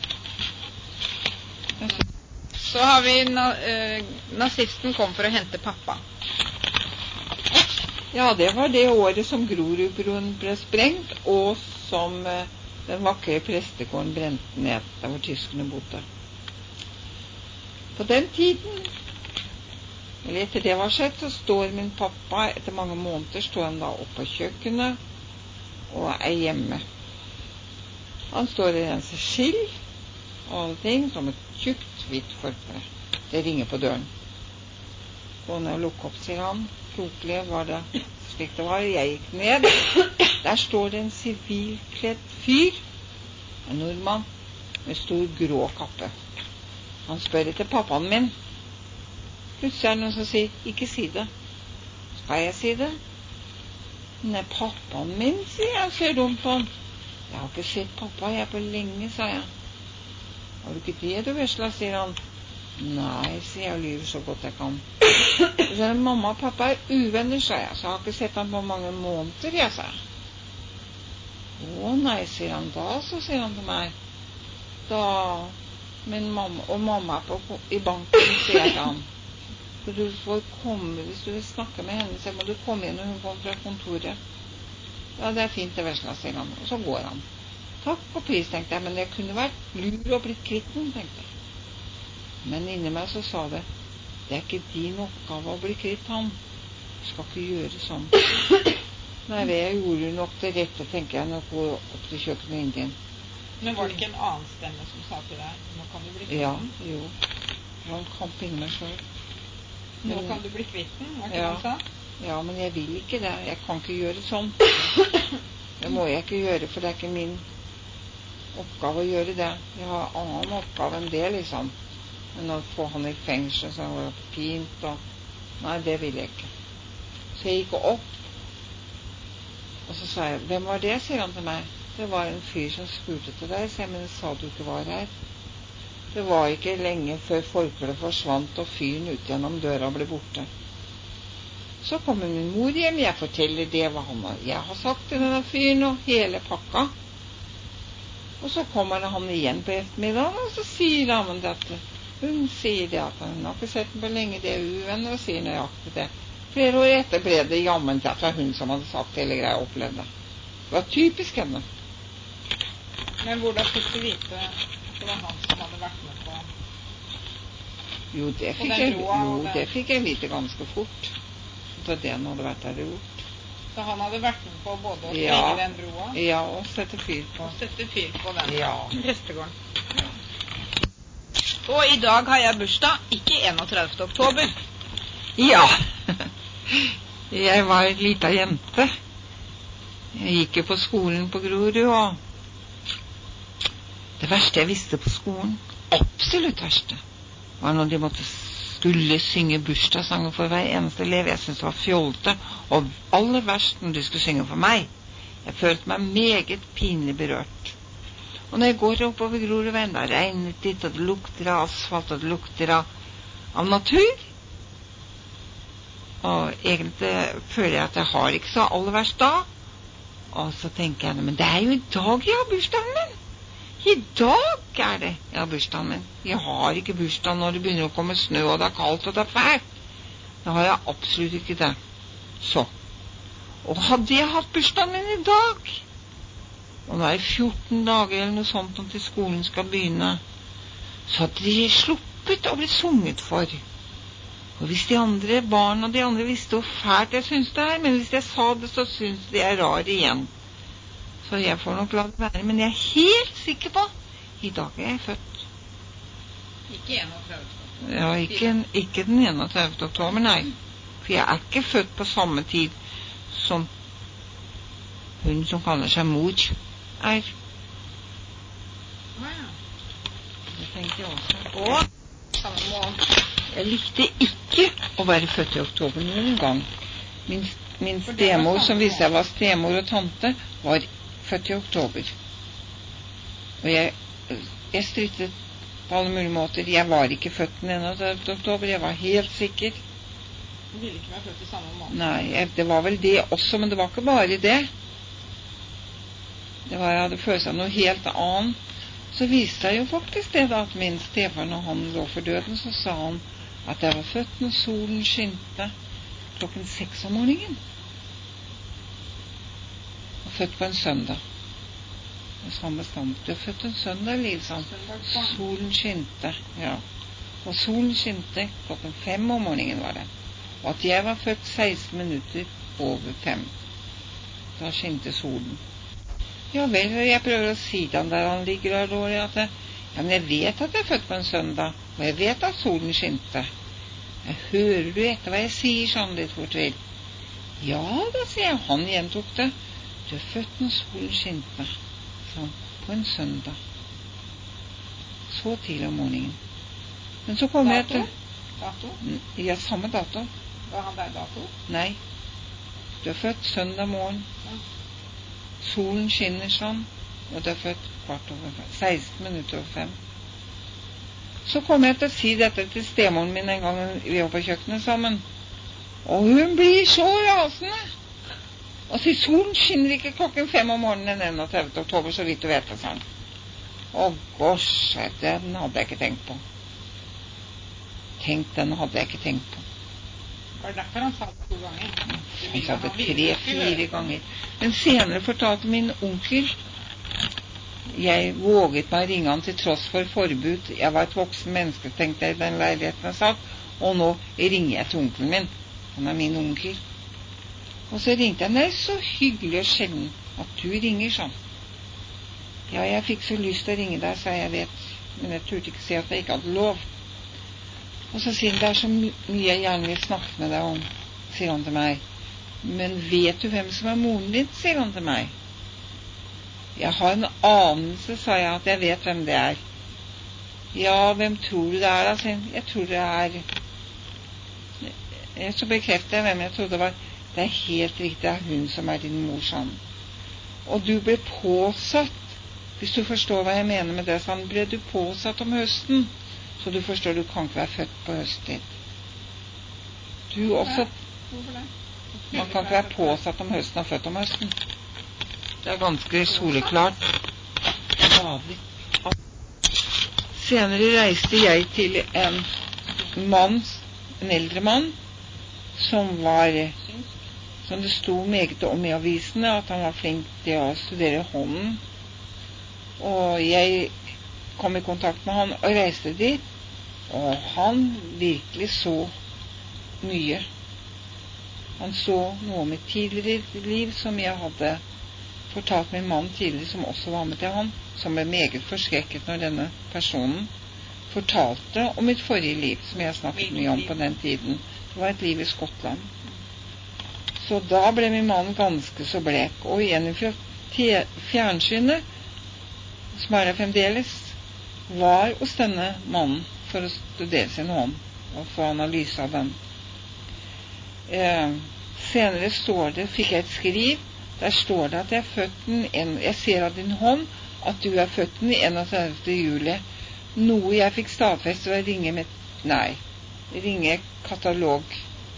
Så har vi na eh, nazisten kom for å hente pappa. Ja, det var det året som Grorudbroen ble sprengt, og som eh, den vakre prestegården brente ned, der hvor tyskerne bodde. På den tiden, eller etter det var skjedd, så står min pappa, etter mange måneder, står han da oppe på kjøkkenet og er hjemme. Han står i rense skill og alle ting, som et tjukt, hvitt forkle. Det ringer på døren. Gå ned og lukke opp, sier han. Klokelig var det slik det var. Jeg gikk ned. Der står det en sivilkledd fyr, en nordmann, med stor grå kappe. Han spør etter pappaen min. Plutselig er det noen som sier, ikke si det. Skal jeg si det? Nei, pappaen min, sier jeg, ser dumt på han. Jeg har ikke sett pappa jeg på lenge, sa jeg. Har du ikke det, du vesla, sier han. Nei, sier jeg og lyver så godt jeg kan. Så sier han, mamma og pappa er uvenner, sa jeg, så jeg har ikke sett han på mange måneder, jeg, sa jeg. Å nei, sier han da, så sier han til meg. Da, min mamma, og mamma er på, i banken, sier jeg til han. Så du får komme, hvis du vil snakke med henne, så må du komme inn når hun kommer fra kontoret. Ja, det er fint det vesla, sier han, og så går han. Takk og pris, tenkte jeg, men jeg kunne vært lur og blitt kvitt den, tenkte jeg. Men inni meg så sa det, det er ikke din oppgave å bli kvitt han. Du skal ikke gjøre sånn. Nei, det jeg gjorde nok det rette, tenker jeg, når jeg går opp til kjøkkenet inn din. Men var det ikke en annen stemme som sa til deg, nå kan du bli kvitt den? Ja, jo. Det var en kamp inni meg selv. Nå kan du bli kvitt den, var ikke ja. det han sa? Ja, men jeg vil ikke det. Jeg kan ikke gjøre sånn. Det må jeg ikke gjøre, for det er ikke min oppgave å gjøre det. Jeg har annen oppgave enn det, liksom. Men å få han i fengsel, så var det fint, og... Nei, det vil jeg ikke. Så jeg gikk opp, og så sa jeg, hvem var det, sier han til meg. Det var en fyr som spurte til deg, så jeg, men sa du ikke var her. Det var ikke lenge før forkledet forsvant, og fyren ut gjennom døra ble borte. Så kommer min mor hjem, jeg forteller det hva han har, jeg har sagt til denne fyren, og hele pakka. Og så kommer han igjen på ettermiddagen, og så sier damen at hun sier det at hun har ikke sett den på lenge, det er uvenner, og sier nøyaktig det. Flere år etter ble det jammen til at det var hun som hadde sagt hele greia og opplevd det. Det var typisk henne. Men hvordan fikk du vite at det var han som hadde vært med på? Jo, det fikk, jeg, jo, det fikk jeg vite ganske fort. Så det han hadde vært der og gjort. Så han hadde vært med på både å ja, sprenge den broa? Ja, og sette fyr på. Og sette fyr på den ja. prestegården. Ja. Og i dag har jeg bursdag, ikke enogtredivte oktober. Ja. Jeg var en liten jente. Jeg gikk jo på skolen på Grorud, og det verste jeg visste på skolen, absolutt verste, var når de måtte skulle synge bursdagssanger for hver eneste elev. Jeg syntes det var fjolte, og aller verst når de skulle synge for meg. Jeg følte meg meget pinlig berørt. Og når jeg går oppover Grorudveien, da regnet litt, og det lukter av asfalt, og det lukter av, av natur. Og egentlig føler jeg at jeg har ikke så aller verst da. Og så tenker jeg, men det er jo i dag jeg har bursdagen min. I dag er det jeg har bursdagen min. Jeg har ikke bursdag når det begynner å komme snø, og det er kaldt, og det er fælt. Da har jeg absolutt ikke det. Så. Og hadde jeg hatt bursdagen min i dag, og nå er det fjorten dager eller noe sånt om til skolen skal begynne, så hadde de sluppet å bli sunget for. Og hvis de andre barn og de andre visste hvor fælt jeg synes det er, men hvis jeg sa det, så synes de jeg er rar igjen. Så jeg får nok la det være, men jeg er helt sikker på, i dag er jeg født. Ikke enogtredivte Ja, ikke, ikke den enogtredivte oktober, nei. For jeg er ikke født på samme tid som hun som kaller seg mor, er. Det tenkte jeg også. Og samme måned. Jeg likte ikke å være født i oktober noen gang. Min, min stemor, som viste seg var stemor og tante, var født i oktober. Og jeg, jeg strittet på alle mulige måter. Jeg var ikke født den enogtredivte oktober, jeg var helt sikker. Du ville ikke være født i samme måned? Nei, jeg, det var vel det også, men det var ikke bare det. Det var, jeg hadde følelse av noe helt annet. Så viste jeg jo faktisk det da, at min stefar, når han lå for døden, så sa han at jeg var født når solen skinte klokken seks om morgenen. Og født på en søndag. Og så han bestemt, du er født en søndag, Liv, sa han. Solen skinte, ja. Og solen skinte klokken fem om morgenen var det. Og at jeg var født seksten minutter over fem. Da skinte solen. Ja vel, jeg prøver å si til han der han ligger der dårlig, at jeg, ja, men jeg vet at jeg er født på en søndag, og jeg vet at solen skinte. Jeg hører du etter hva jeg sier, sånn litt fortvilt. Ja, da sier jeg, han gjentok det. Du er født når solen skinte, sånn, på en søndag. Så tidlig om morgenen. Men så kom jeg til... Dato? Ja, samme dato. Var han der dato? Nei. Du er født søndag morgen. Ja. Solen skinner sånn, og du er født kvart over fem, seksten minutter over fem. Så kom jeg til å si dette til stemoren min en gang vi var på kjøkkenet sammen. Og hun blir så rasende. Og sier, solen skinner ikke klokken fem om morgenen den enogtredivte oktober, så vidt du vet det, sånn. Å, gosh, den hadde jeg ikke tenkt på. Tenk, den hadde jeg ikke tenkt på. Var det derfor han sa det to ganger? Han sa det tre-fire ganger. Men senere fortalte min onkel, jeg våget meg ringe han til tross for forbud. Jeg var et voksen menneske, tenkte jeg i den leiligheten jeg satt, og nå ringer jeg til onkelen min. Han er min onkel. Og så ringte jeg, det er så hyggelig og sjelden at du ringer sånn. Ja, jeg fikk så lyst til å ringe deg, så jeg vet, men jeg turte ikke si at jeg ikke hadde lov. Og så sier han, det er så mye jeg gjerne vil snakke med deg om, sier han til meg. Men vet du hvem som er moren din, sier han til meg. Jeg har en anelse, sa jeg, at jeg vet hvem det er. Ja, hvem tror du det er, da, sier han. Jeg tror det er... Så bekrefter jeg hvem jeg trodde det var. Det er helt riktig, det er hun som er din mor, sa han. Og du ble påsatt, hvis du forstår hva jeg mener med det, sa han, ble du påsatt om høsten. Så du forstår, du kan ikke være født på høsten. Du også... Hvorfor det? Man kan ikke være påsatt om høsten og født om høsten. Det er ganske soleklart. Senere reiste jeg til en mann, en eldre mann, som var, som det sto meget om i avisene, at han var flink til å studere hånden. Og jeg kom i kontakt med han og reiste dit, og han virkelig så mye. Han så noe om mitt tidligere liv som jeg hadde fortalt min mann tidligere, som også var med til han, som ble meget forskrekket når denne personen fortalte om mitt forrige liv, som jeg snakket mye om på den tiden. Det var et liv i Skottland. Så da ble min mann ganske så blek, og igjen fra fjernsynet, som er der fremdeles, var hos denne mannen for å studere sin hånd og få analyse av den. Eh, senere står det, fikk jeg et skriv, der står det at jeg er født den, en, jeg ser av din hånd at du er født den enogtredivte juli. Noe jeg fikk stadfest ved å ringe med, nei, ringe katalogforlaget.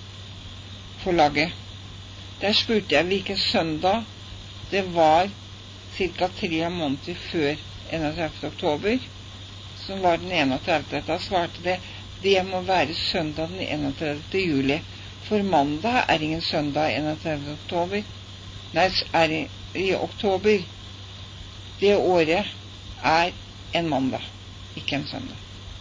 Der spurte jeg hvilken søndag det var cirka tre måneder før enogtredivte oktober, som var den enogtredivte. Da svarte det, det må være søndag den enogtredivte juli. For mandag er ingen søndag enogtredivte oktober. Nei, er i, i oktober. Det året er en mandag, ikke en søndag.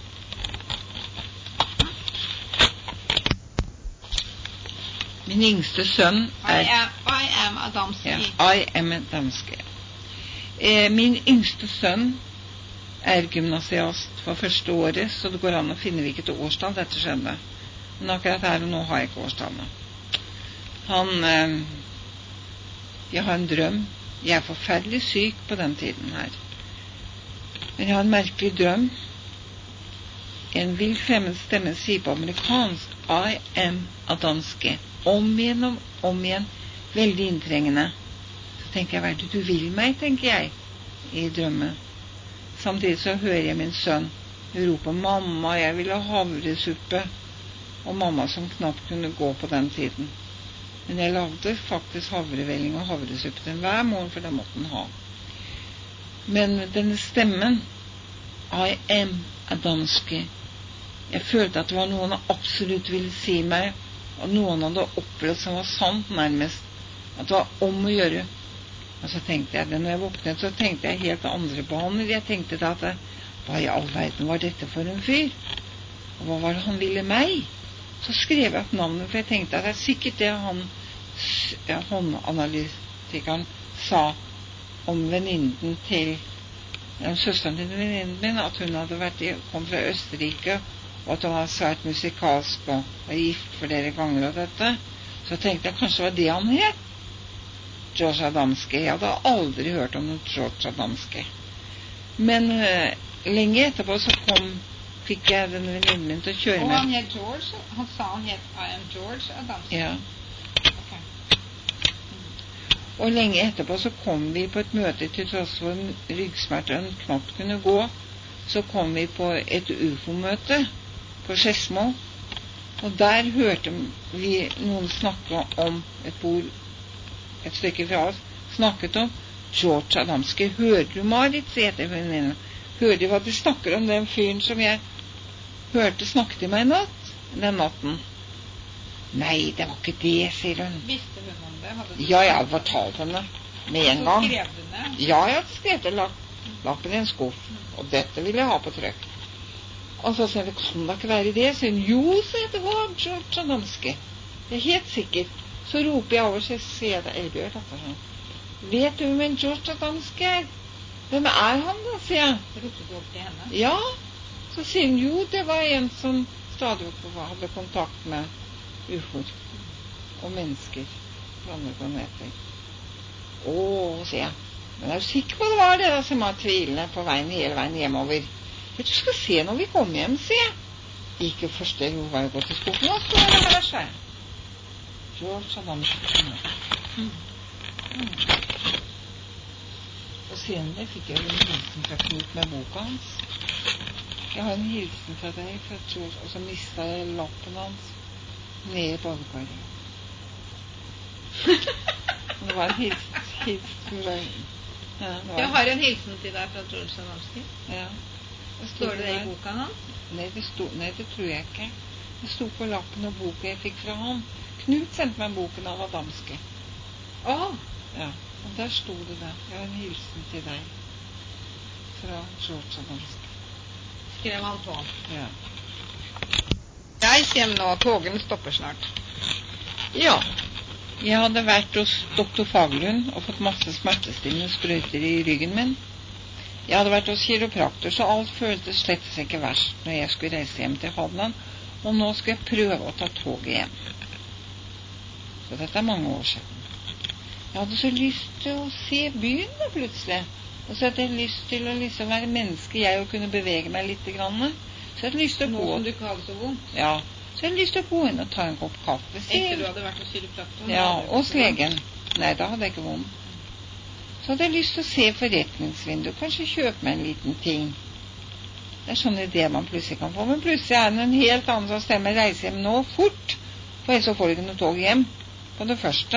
Min yngste sønn er... I am, I am Adamski. Ja, I am Adamski. Eh, min yngste sønn er gymnasiast for første året, så det går an å finne hvilket årstall dette skjedde. Men akkurat her og nå har jeg ikke årstallene. Han, eh, Jeg har en drøm. Jeg er forferdelig syk på den tiden her. Men jeg har en merkelig drøm. En vill fremmed stemme sier på amerikansk I am Adamski. Om igjen og om igjen. Veldig inntrengende. Så tenker jeg, hva er det du vil meg, tenker jeg, i drømmen. Samtidig så hører jeg min sønn rope, mamma, jeg vil ha havresuppe. Og mamma som knapt kunne gå på den tiden. Men jeg lagde faktisk havrevelling og havresuppe til hver morgen, for det måtte den ha. Men denne stemmen, I am Adamski, jeg følte at det var noe han absolutt ville si meg, og noen hadde opplevd som var sant nærmest, at det var om å gjøre. Og så tenkte jeg det, når jeg våknet, så tenkte jeg helt andre baner. Jeg tenkte da at, hva i all verden var dette for en fyr? Og hva var det han ville meg? Så skrev jeg opp navnet, for jeg tenkte at det er sikkert det han, ja, håndanalytikeren, sa om venninnen til, ja, søsteren til venninnen min, at hun hadde vært, kom fra Østerrike, og at hun var svært musikalsk og var gift flere ganger av dette. Så tenkte jeg kanskje det var det han het. George Adamski. Jeg hadde aldri hørt om noe George Adamski. Men uh, lenge etterpå så kom, fikk jeg den venninnen min til å kjøre med. Og han het George? Han sa han het I am George Adamski? Ja. Okay. Og lenge etterpå så kom vi på et møte til tross for en ryggsmerter og knapt kunne gå. Så kom vi på et U F O-møte på Skedsmo, og der hørte vi noen snakke om et bord, et stykke fra oss, snakket om George Adamski. Hører du, Marit, sier jeg til venninnen. Hører du hva de snakker om den fyren som jeg hørte snakket til meg i natt, den natten? Nei, det var ikke det, sier hun. Visste hun om det? Hadde du ja, jeg hadde fortalt henne med en gang. Så skrev du det? Ja, jeg hadde skrevet det, lappen i en skuff, og dette ville jeg ha på trykk. Og så sier jeg, det kan da ikke være det, sier hun. Jo, sier det var George Adamski. Det er helt sikkert. Så roper jeg over, så sier jeg det, Elbjørn, sånn. Vet du hvem George Adamski er? Hvem er han da, sier jeg. Ropte du opp til henne? Ja. Så sier hun, jo, det var en som stadig hadde kontakt med U F O-er og mennesker fra andre planeter. Åh, sier jeg. Men er du sikker på det var det da, som var tvilende på veien hele veien hjemover? Du skal se når vi kommer hjem, sier jeg. Ikke første jo var jeg gått til skolen, og så var det her, sier jeg. George Adamski. Mm. Mm. Og senere fikk jeg en hilsen fra Knut med boka hans. Jeg har en hilsen fra deg, fra George, og så mistet jeg lappen hans ned i badekaret. Det var en hilsen, hilsen fra... Ja, jeg har en hilsen til deg fra George Adamski. Ja. Står det i boka hans? Nei det, sto, nei, det tror jeg ikke. Det sto på lappen og boka jeg fikk fra ham. Knut sendte meg boken av Adamski. Åh! Ja, og der sto det der. Jeg har en hilsen til deg. Fra George Adamski. Skrev han på? Ja. Jeg kommer nå, togen stopper snart. Ja. Jeg hadde vært hos doktor Fagerlund og fått masse smertestillende sprøyter i ryggen min. Jeg hadde vært hos kiropraktor, så alt føltes slett ikke verst når jeg skulle reise hjem til Hadeland, og nå skulle jeg prøve å ta toget hjem. Så dette er mange år siden. Jeg hadde så lyst til å se byen da plutselig, og så hadde jeg lyst til å liksom være menneske, jeg og kunne bevege meg litt grann. Så jeg hadde lyst til å gå... Nå som du ikke hadde så vondt? Ja, så jeg hadde lyst til å gå inn og ta en kopp kaffe. Etter du hadde vært hos kiropraktor? Ja, og hos legen. Nei, da hadde jeg ikke vondt. Så hadde jeg lyst til å se forretningsvinduet, kanskje kjøpe meg en liten ting. Det er sånn idé man plutselig kan få, men plutselig er det en helt annen som stemmer, reise hjem nå, fort, for ellers så får du ikke noe tog hjem på det første.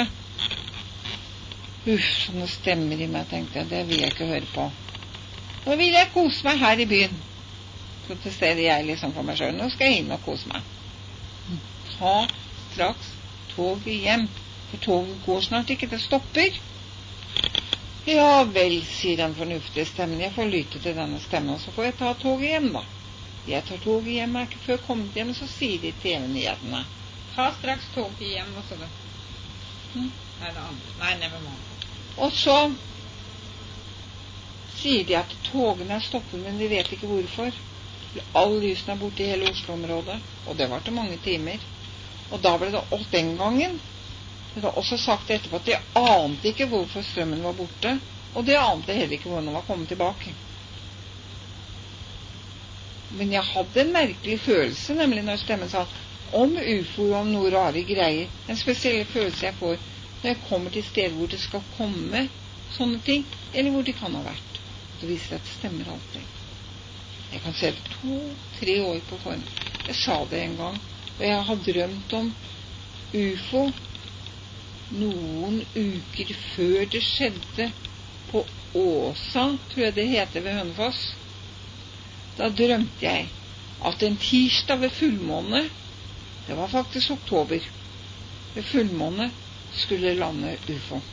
Uff, sånne stemmer i meg, tenkte jeg, det vil jeg ikke høre på. Da vil jeg kose meg her i byen. Protesterer jeg liksom for meg selv, nå skal jeg inn og kose meg. Ta straks toget hjem, for toget går snart ikke, det stopper. Ja vel, sier den fornuftige stemmen. Jeg får lytte til denne stemmen, og så får jeg ta toget hjem da. Jeg tar toget hjem, er ikke før kommet hjem, så sier de T V-nyhetene. Ta straks toget hjem, hva sa du? Hm? Nei, det andre. Nei, never mind. Og så sier de at togene er stoppet, men de vet ikke hvorfor. Alle lysene er borte i hele Oslo-området, og det var til mange timer. Og da ble det, og den gangen, Jeg har også sagt etterpå at jeg ante ikke hvorfor strømmen var borte, og det ante heller ikke hvordan den var kommet tilbake. Men jeg hadde en merkelig følelse, nemlig når stemmen sa om U F O og om noe rare greier. En spesiell følelse jeg får når jeg kommer til steder hvor det skal komme sånne ting, eller hvor de kan ha vært. Det viser at det stemmer alltid. Jeg kan se det to-tre år på forhånd. Jeg sa det en gang, og jeg har drømt om U F O noen uker før det skjedde på Åsa, tror jeg det heter ved Hønefoss. Da drømte jeg at en tirsdag ved fullmåne, det var faktisk oktober, ved fullmåne skulle lande U F O.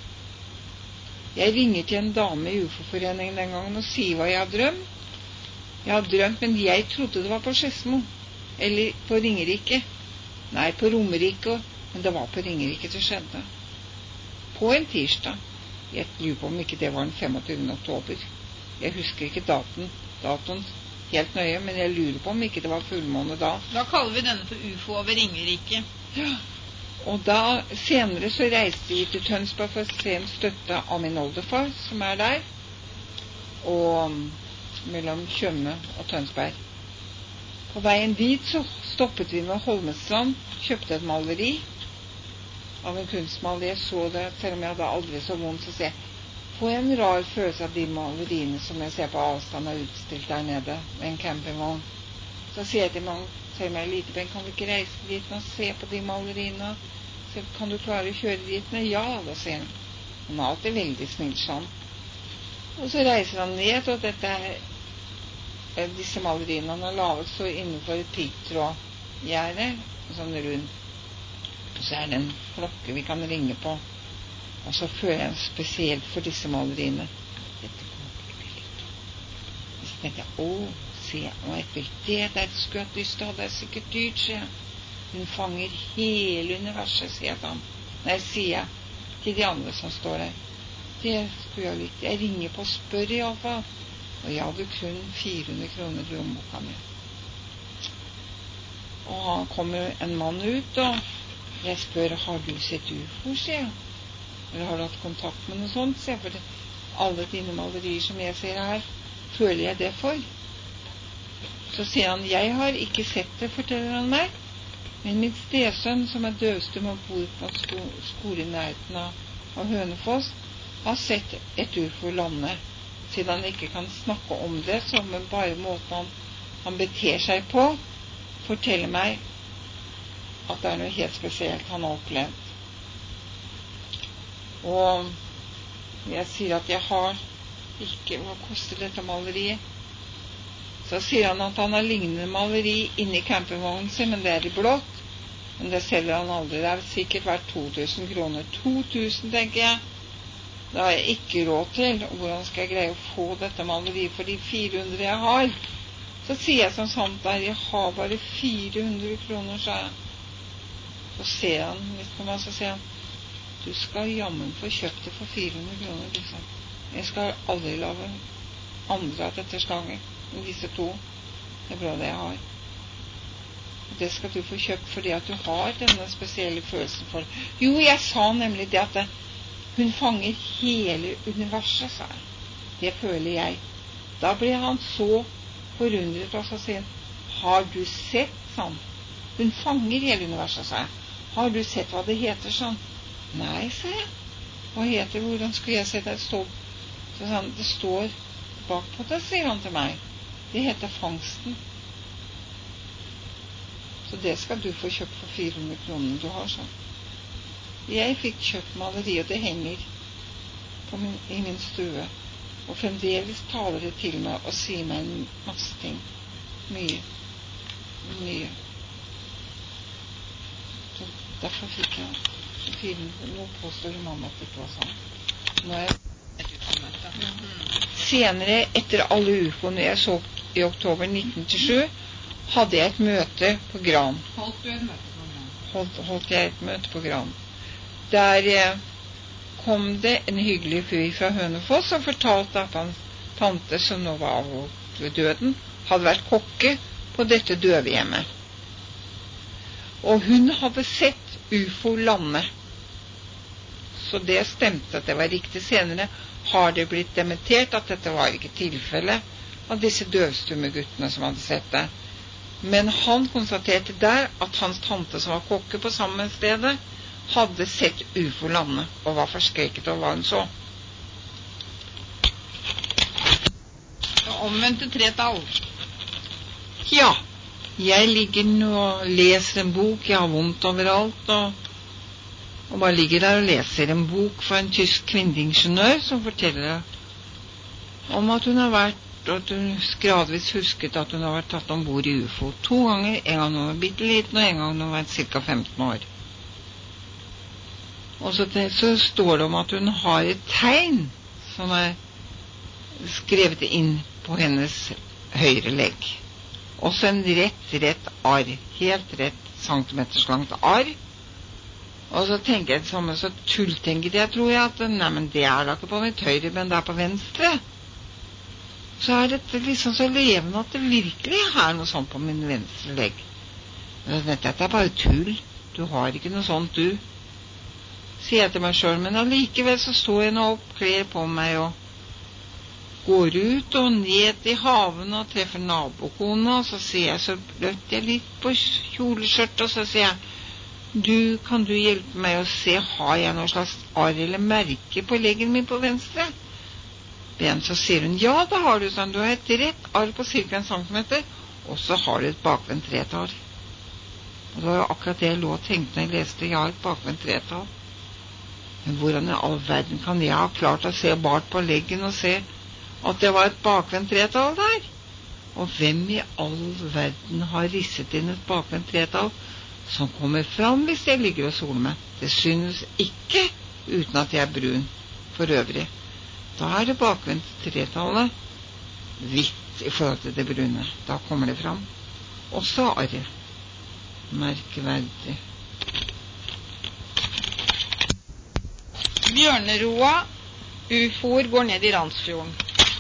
Jeg ringer til en dame i U F O-foreningen den gangen og sier hva jeg har drømt. Jeg har drømt, men jeg trodde det var på Skedsmo, eller på Ringerike. Nei, på Romerike, men det var på Ringerike det skjedde. På en tirsdag. Jeg lurer på om ikke det var den femogtyvende oktober. Jeg husker ikke daten, datoen helt nøye, men jeg lurer på om ikke det var fullmåne da. Da kaller vi denne for U F O over Ringerike. Ja. Og da, senere så reiste vi til Tønsberg for å se en støtte av min oldefar, som er der, og mellom Tjøme og Tønsberg. På veien dit så stoppet vi med Holmestrand, kjøpte et maleri av en kunstmaler. Jeg så det, selv om jeg hadde aldri så vondt, så ser jeg på en rar følelse av de maleriene som jeg ser på avstand og utstilt der nede ved en campingvogn. Så sier jeg til meg, selv om jeg er lite ben, kan vi ikke reise dit og se på de maleriene? Så kan du klare å kjøre dit? Nei, ja, da sier han. Han er alltid veldig snill sånn. Og så reiser han ned, og dette er disse maleriene han har lavet så innenfor et piggtrådgjerde, sånn rund. Og så er det en klokke vi kan ringe på. Og så føler jeg spesielt for disse maleriene. Dette kommer til å bli litt. Og så tenkte jeg, å, se, og jeg følte det der skulle jeg hatt lyst til, det er sikkert dyrt, sier jeg. Hun fanger hele universet, sier jeg til ham. Nei, sier jeg til de andre som står her. Det skulle jeg litt. Jeg ringer på og spør i alle fall. Og jeg hadde kun fire hundre kroner i lommeboka mi. Og han kommer en mann ut, og jeg spør, har du sett U F O, sier jeg. Eller har du hatt kontakt med noe sånt, sier jeg. For alle dine malerier som jeg ser her, føler jeg det for. Så sier han, jeg har ikke sett det, forteller han meg. Men min stesønn, som er døvstum og bor på sko skole i nærheten av, av Hønefoss, har sett et U F O lande. Siden han ikke kan snakke om det, så men bare måten han, han beter seg på, forteller meg at det er noe helt spesielt han har opplevd. Og jeg sier at jeg har ikke, hva koster dette maleriet? Så sier han at han har lignende maleri inni campingvognen sin, men det er i blått. Men det selger han aldri. Det er sikkert vært to tusen kroner. to tusen, tenker jeg. Det har jeg ikke råd til. Og hvordan skal jeg greie å få dette maleriet for de fire hundre jeg har? Så sier jeg som sant der, jeg har bare fire hundre kroner, sa jeg. Så ser han litt på meg, så sier han, du skal jammen få kjøpt det for fire hundre kroner, liksom. Jeg skal aldri lage andre av dette slaget. Disse to, det er bra det jeg har. Det skal du få kjøpt fordi at du har denne spesielle følelsen for det. Jo, jeg sa nemlig det at det, hun fanger hele universet, sa jeg. Det føler jeg. Da blir han så forundret og så sier han, har du sett sånn? Hun fanger hele universet, sa jeg. Har du sett hva det heter sånn? Nei, sa jeg. Hva heter det? Hvordan skulle jeg se det? Det står, så sa han, det står bak på det, sier han til meg. Det heter Fangsten. Så det skal du få kjøpt for fire hundre kroner du har, sånn. Jeg fikk kjøpt maleri, og det henger på min, i min stue. Og fremdeles taler det til meg og sier meg en masse ting. Mye. Mye. Så derfor fikk jeg fire hundre. Nå påstår mamma at det ikke var sånn. Nå er jeg senere, etter alle U F O-ene jeg så i oktober nitten åttisju, hadde jeg et møte på Gran. Holdt du et møte på Gran? Holdt, holdt jeg et møte på Gran. Der eh, kom det en hyggelig fyr fra Hønefoss og fortalte at hans tante, som nå var avholdt ved døden, hadde vært kokke på dette døvehjemmet. Og hun hadde sett U F O lande så det stemte at det var riktig. Senere har det blitt dementert at dette var ikke tilfellet av disse døvstumme guttene som hadde sett det. Men han konstaterte der at hans tante som var kokke på samme stedet, hadde sett U F O lande og var forskrekket over hva hun så. Omvendte tretall. Ja, jeg ligger nå og leser en bok, jeg har vondt overalt, og, og bare ligger der og leser en bok fra en tysk kvinneingeniør som forteller om at hun har vært, og at hun gradvis husket at hun har vært tatt ombord i U F O to ganger, en gang hun var bitteliten, og en gang hun var cirka femten år. Og så, til, så står det om at hun har et tegn som er skrevet inn på hennes høyre legg. Også en rett, rett arr, helt rett centimeters langt arr. Og så tenker jeg det samme, så tulltenker jeg, tror jeg, at nei, men det er da ikke på mitt høyre, men det er på venstre. Så er dette liksom så levende at det virkelig er noe sånt på min venstre legg. Dette er bare tull, du har ikke noe sånt du, sier jeg til meg selv, men allikevel så står jeg nå opp, kler på meg og går ut og ned i haven og treffer nabokona, og så sier jeg, så bløtt jeg litt på kjoleskjørt, og så sier jeg, du, kan du hjelpe meg å se, har jeg noe slags arr eller merke på leggen min på venstre? Ben, så sier hun, ja, det har du, sånn, du har et rett arr på cirka en centimeter, og så har du et bakvendt tretall. Og det var jo akkurat det jeg lå og tenkte når jeg leste, jeg har et bakvendt tretall. Men hvordan i all verden kan jeg ha klart å se bart på leggen og se at det var et bakvendt tretall der? Og hvem i all verden har risset inn et bakvendt tretall som kommer fram hvis jeg ligger og soler meg? Det synes ikke uten at jeg er brun for øvrig. Da er det bakvendt tretallet hvitt i forhold til det brune. Da kommer det fram. Også arret. Merkverdig. Bjørneroa, U F O-er går ned i Randsfjorden.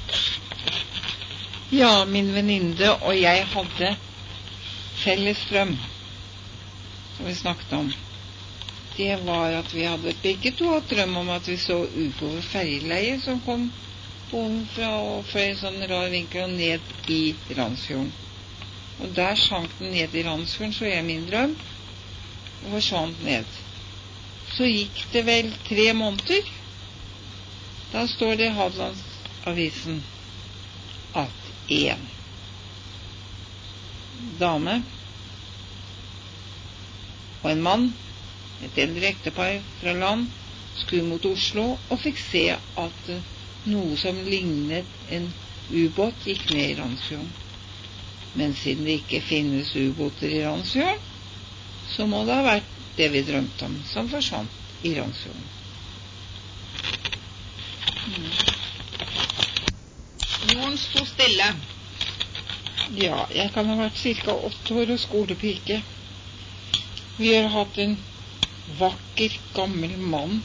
Ja, min veninde og jeg hadde felles drøm, som vi snakket om. Det var at vi hadde begge to hatt drøm om at vi så U F O ved ferjeleiet som kom ovenfra og fra en sånn rar vinkel og ned i Randsfjorden. Og der sank den ned i Randsfjorden, så jeg min drøm, og forsvant ned. Så gikk det vel tre måneder. Da står det i Hadelandsavisen at en dame og en mann, et eldre ektepar fra land, skulle mot Oslo og fikk se at noe som lignet en ubåt gikk ned i Randsfjorden. Men siden det ikke finnes ubåter i Randsfjorden, så må det ha vært det vi drømte om, som forsvant i Randsfjorden. Mm. Jorden sto stille. Ja, jeg kan ha vært cirka åtte år og skolepike. Vi har hatt en vakker, gammel mann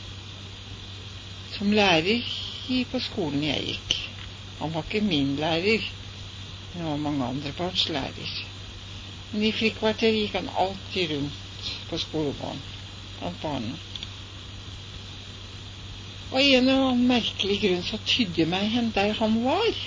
som lærer på skolen jeg gikk. Han var ikke min lærer, det var mange andre barns lærer. Men i frikvarter gikk han alltid rundt på skolegården blant barna. Og en eller annen merkelig grunn så tydde meg hen der han var.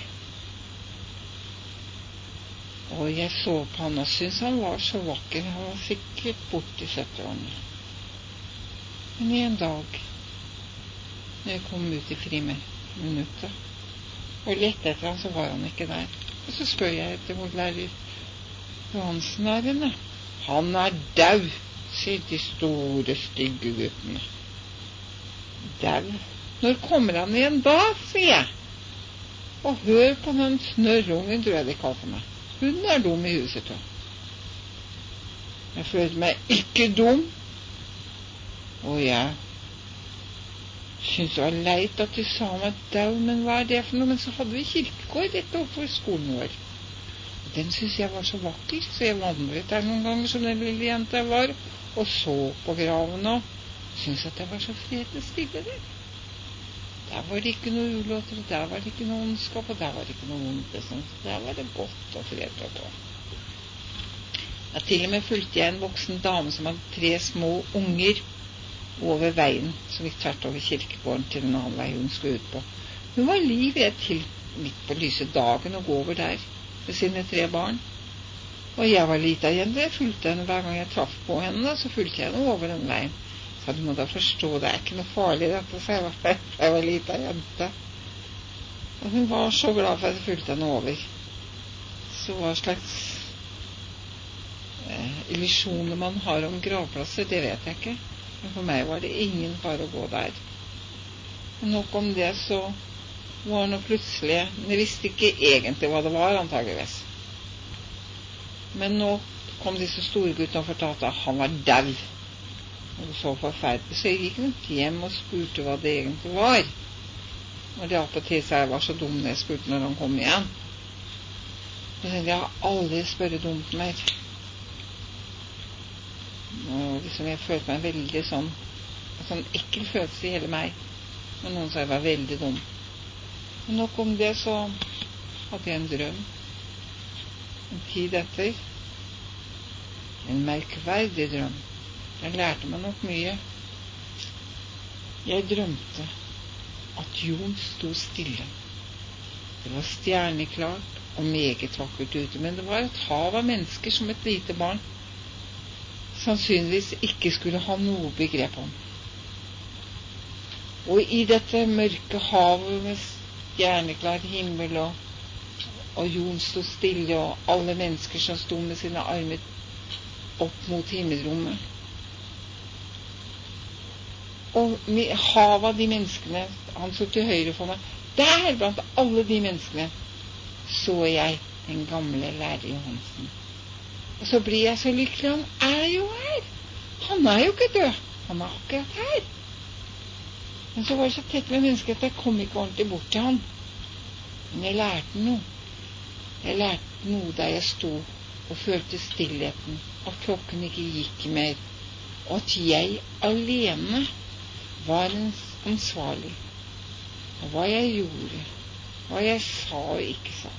Og jeg så på han og syntes han var så vakker. Han var sikkert bort i syttiårene. Men en dag, når jeg kom ut i friminuttet og lette etter han, så var han ikke der. Og så spør jeg etter hvor lærer Johansen er henne. Han er dau, sier de store, stygge guttene. Dau? Når kommer han igjen da, sier jeg. Og hør på den snørrungen, tror jeg de kalte meg. Hun er dum i huset, tror jeg. Jeg følte meg ikke dum. Og jeg syntes det var leit at de sa meg dau, men hva er det for noe? Men så hadde vi kirkegård rett overfor skolen vår. Og den synes jeg var så vakker, så jeg vandret der noen ganger som den lille jente jeg var, og så på graven og syntes at det var så fredelig stille der. Der var det ikke noe ulåter, der var det ikke noe ondskap, og der var det ikke noe vondt. Der var det godt og fredelig på. Ja, til og med fulgte jeg en voksen dame som hadde tre små unger over veien, så vidt tvert over kirkegården til en annen vei hun skulle ut på. Hun var livredd til midt på lyse dagen å gå over der med sine tre barn. Og jeg var lita jente, jeg fulgte henne hver gang jeg traff på henne, så fulgte jeg henne over den veien. Så du må da forstå, det er ikke noe farlig dette, så jeg var, jeg var lita jente. Og hun var så glad for at jeg fulgte henne over. Så hva slags eh, illusjoner man har om gravplasser, det vet jeg ikke. Men for meg var det ingen fare å gå der. Men nok om det, så var nå plutselig, jeg visste ikke egentlig hva det var, antageligvis. Men nå kom disse store guttene og fortalte at han var dau. Og det så forferdelig, så jeg gikk rundt hjem og spurte hva det egentlig var. Og det opp og til seg var så dum når jeg spurte når han kom igjen. Så tenkte jeg, jeg har aldri spørre dumt mer. Og liksom jeg følte meg veldig sånn, en sånn ekkel følelse i hele meg. Og noen sa jeg var veldig dum. Men nok om det, så hadde jeg en drøm. En tid etter. En merkverdig drøm. Jeg lærte meg nok mye. Jeg drømte at jorden sto stille. Det var stjerneklart og meget vakkert ute, men det var et hav av mennesker som et lite barn sannsynligvis ikke skulle ha noe begrep om. Og i dette mørke havet med stjerneklar himmel og, og jorden sto stille, og alle mennesker som sto med sine armer opp mot himmelrommet. Og med havet av de menneskene, han så til høyre for meg, der blant alle de menneskene så jeg den gamle lærer Johansen. Og så blir jeg så lykkelig, han er jo her. Han er jo ikke død. Han er akkurat her. Men så var det så tett med mennesket at jeg kom ikke ordentlig bort til han. Men jeg lærte noe. Jeg lærte noe da jeg sto og følte stillheten, at klokken ikke gikk mer, og at jeg alene var ansvarlig. Og hva jeg gjorde, hva jeg sa og ikke sa.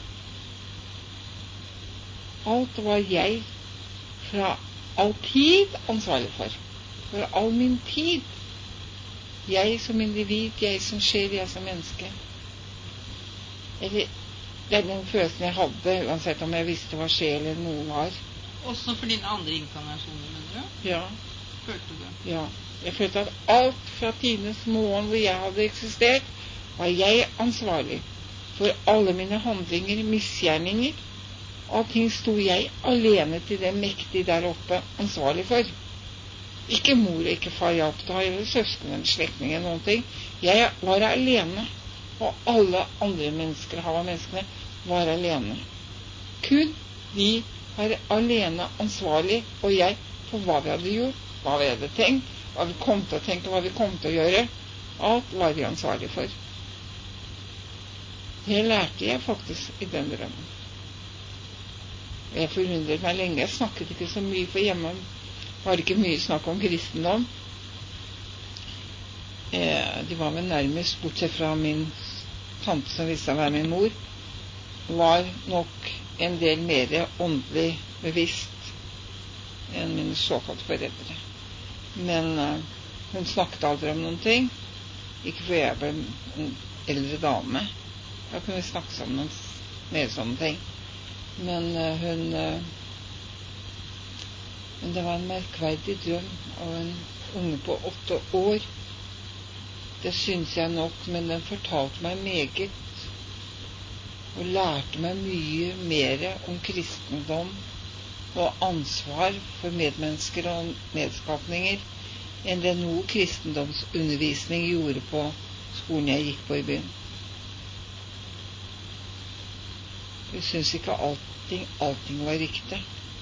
Alt var jeg fra all tid ansvarlig for. For all min tid. Jeg som individ, jeg som sjel, jeg som menneske. Eller, det er den følelsen jeg hadde, uansett om jeg visste hva sjel eller noe var. Også for dine andre inkarnasjoner, mener du? Ja. Følte du? Ja. Jeg følte at alt fra tidenes morgen hvor jeg hadde eksistert, var jeg ansvarlig for alle mine handlinger, misgjerninger. Allting sto jeg alene til det mektige der oppe ansvarlig for. Ikke mor og ikke far hjalp til, eller søsken eller slektning eller noen ting. Jeg var alene, og alle andre mennesker, hav av menneskene, var alene. Kun de var alene ansvarlig, og jeg, for hva vi hadde gjort, hva vi hadde tenkt, hva vi kom til å tenke, hva vi kom til å gjøre. Alt var vi ansvarlig for. Det lærte jeg faktisk i den drømmen. Jeg forundret meg lenge. Jeg snakket ikke så mye, for hjemme var det ikke mye snakk om kristendom. Eh, de var vel nærmest, bortsett fra min tante som viste seg å være min mor, var nok en del mer åndelig bevisst enn mine såkalte foreldre. Men eh, hun snakket aldri om noen ting. Ikke for jeg ble en eldre dame. Da kunne vi snakke om noen mer sånne ting. Men uh, hun uh, men det var en merkverdig drøm av en unge på åtte år. Det synes jeg nok, men den fortalte meg meget og lærte meg mye mer om kristendom og ansvar for medmennesker og medskapninger enn det noe kristendomsundervisning gjorde på skolen jeg gikk på i byen. Jeg synes ikke allting, allting var riktig.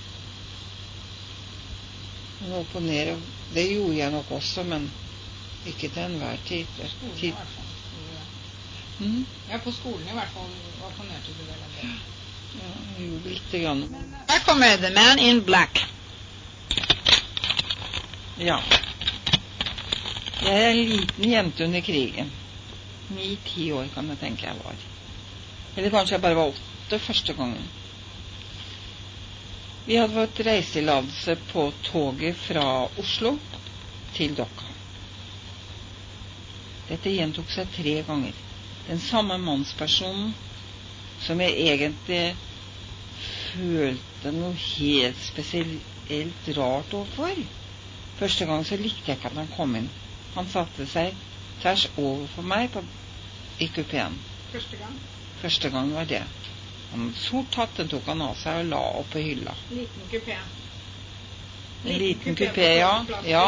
Men opp og ned, det gjorde jeg nok også, men ikke til enhver tid. Skolen tid. i hvert fall. Mm? Ja, på skolen i hvert fall opponerte du vel en del. Ja, jeg gjorde litt grann. Her kommer The Man in Black. Ja. Jeg er en liten jente under krigen. Ni-ti år kan jeg tenke jeg var. Eller kanskje jeg bare var åtte første gangen. Vi hadde fått reiseladelse på toget fra Oslo til Dokka. Dette gjentok seg tre ganger. Den samme mannspersonen som jeg egentlig følte noe helt spesielt rart overfor. Første gang så likte jeg ikke at han kom inn. Han satte seg tvers over for meg på, i kupeen. Første gang? Første gang var det. Han hadde sort hatt, den tok han av seg og la opp på hylla. Liten kupé. En liten kupé, ja. Ja.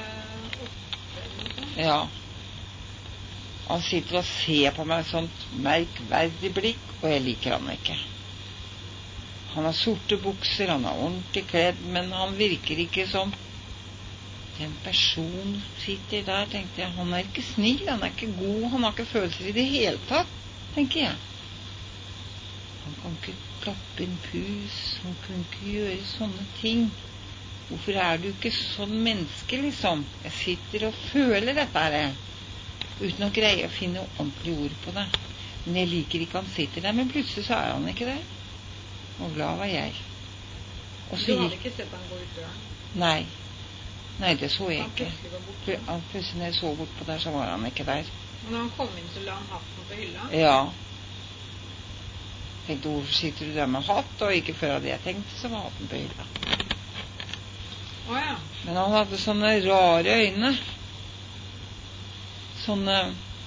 Ja. Han sitter og ser på meg med sånt merkverdig blikk, og jeg liker han ikke. Han har sorte bukser, han er ordentlig kledd, men han virker ikke som den personen som sitter der, tenkte jeg. Han er ikke snill, han er ikke god, han har ikke følelser i det hele tatt, tenker jeg. Han kan ikke klappe en pus, han kan ikke gjøre sånne ting. Hvorfor er du ikke sånn menneske, liksom? Jeg sitter og føler dette her, uten å greie å finne ordentlige ord på det. Men jeg liker ikke han sitter der, men plutselig så er han ikke der. Og glad var jeg. Og du hadde ikke sett han gå ut døren? Nei. Nei, det så jeg han ikke. Plutselig var borte. Han plutselig når jeg så bort på der, så var han ikke der. Og når han kom inn, så la han hatten på hylla? Ja. Jeg tenkte, hvorfor sitter du der med hatt? Og ikke før av det jeg tenkte, så var hatten på hylla. Å ja. Men han hadde sånne rare øyne. Sånne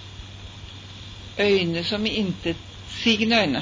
øyne som intetsigende øyne.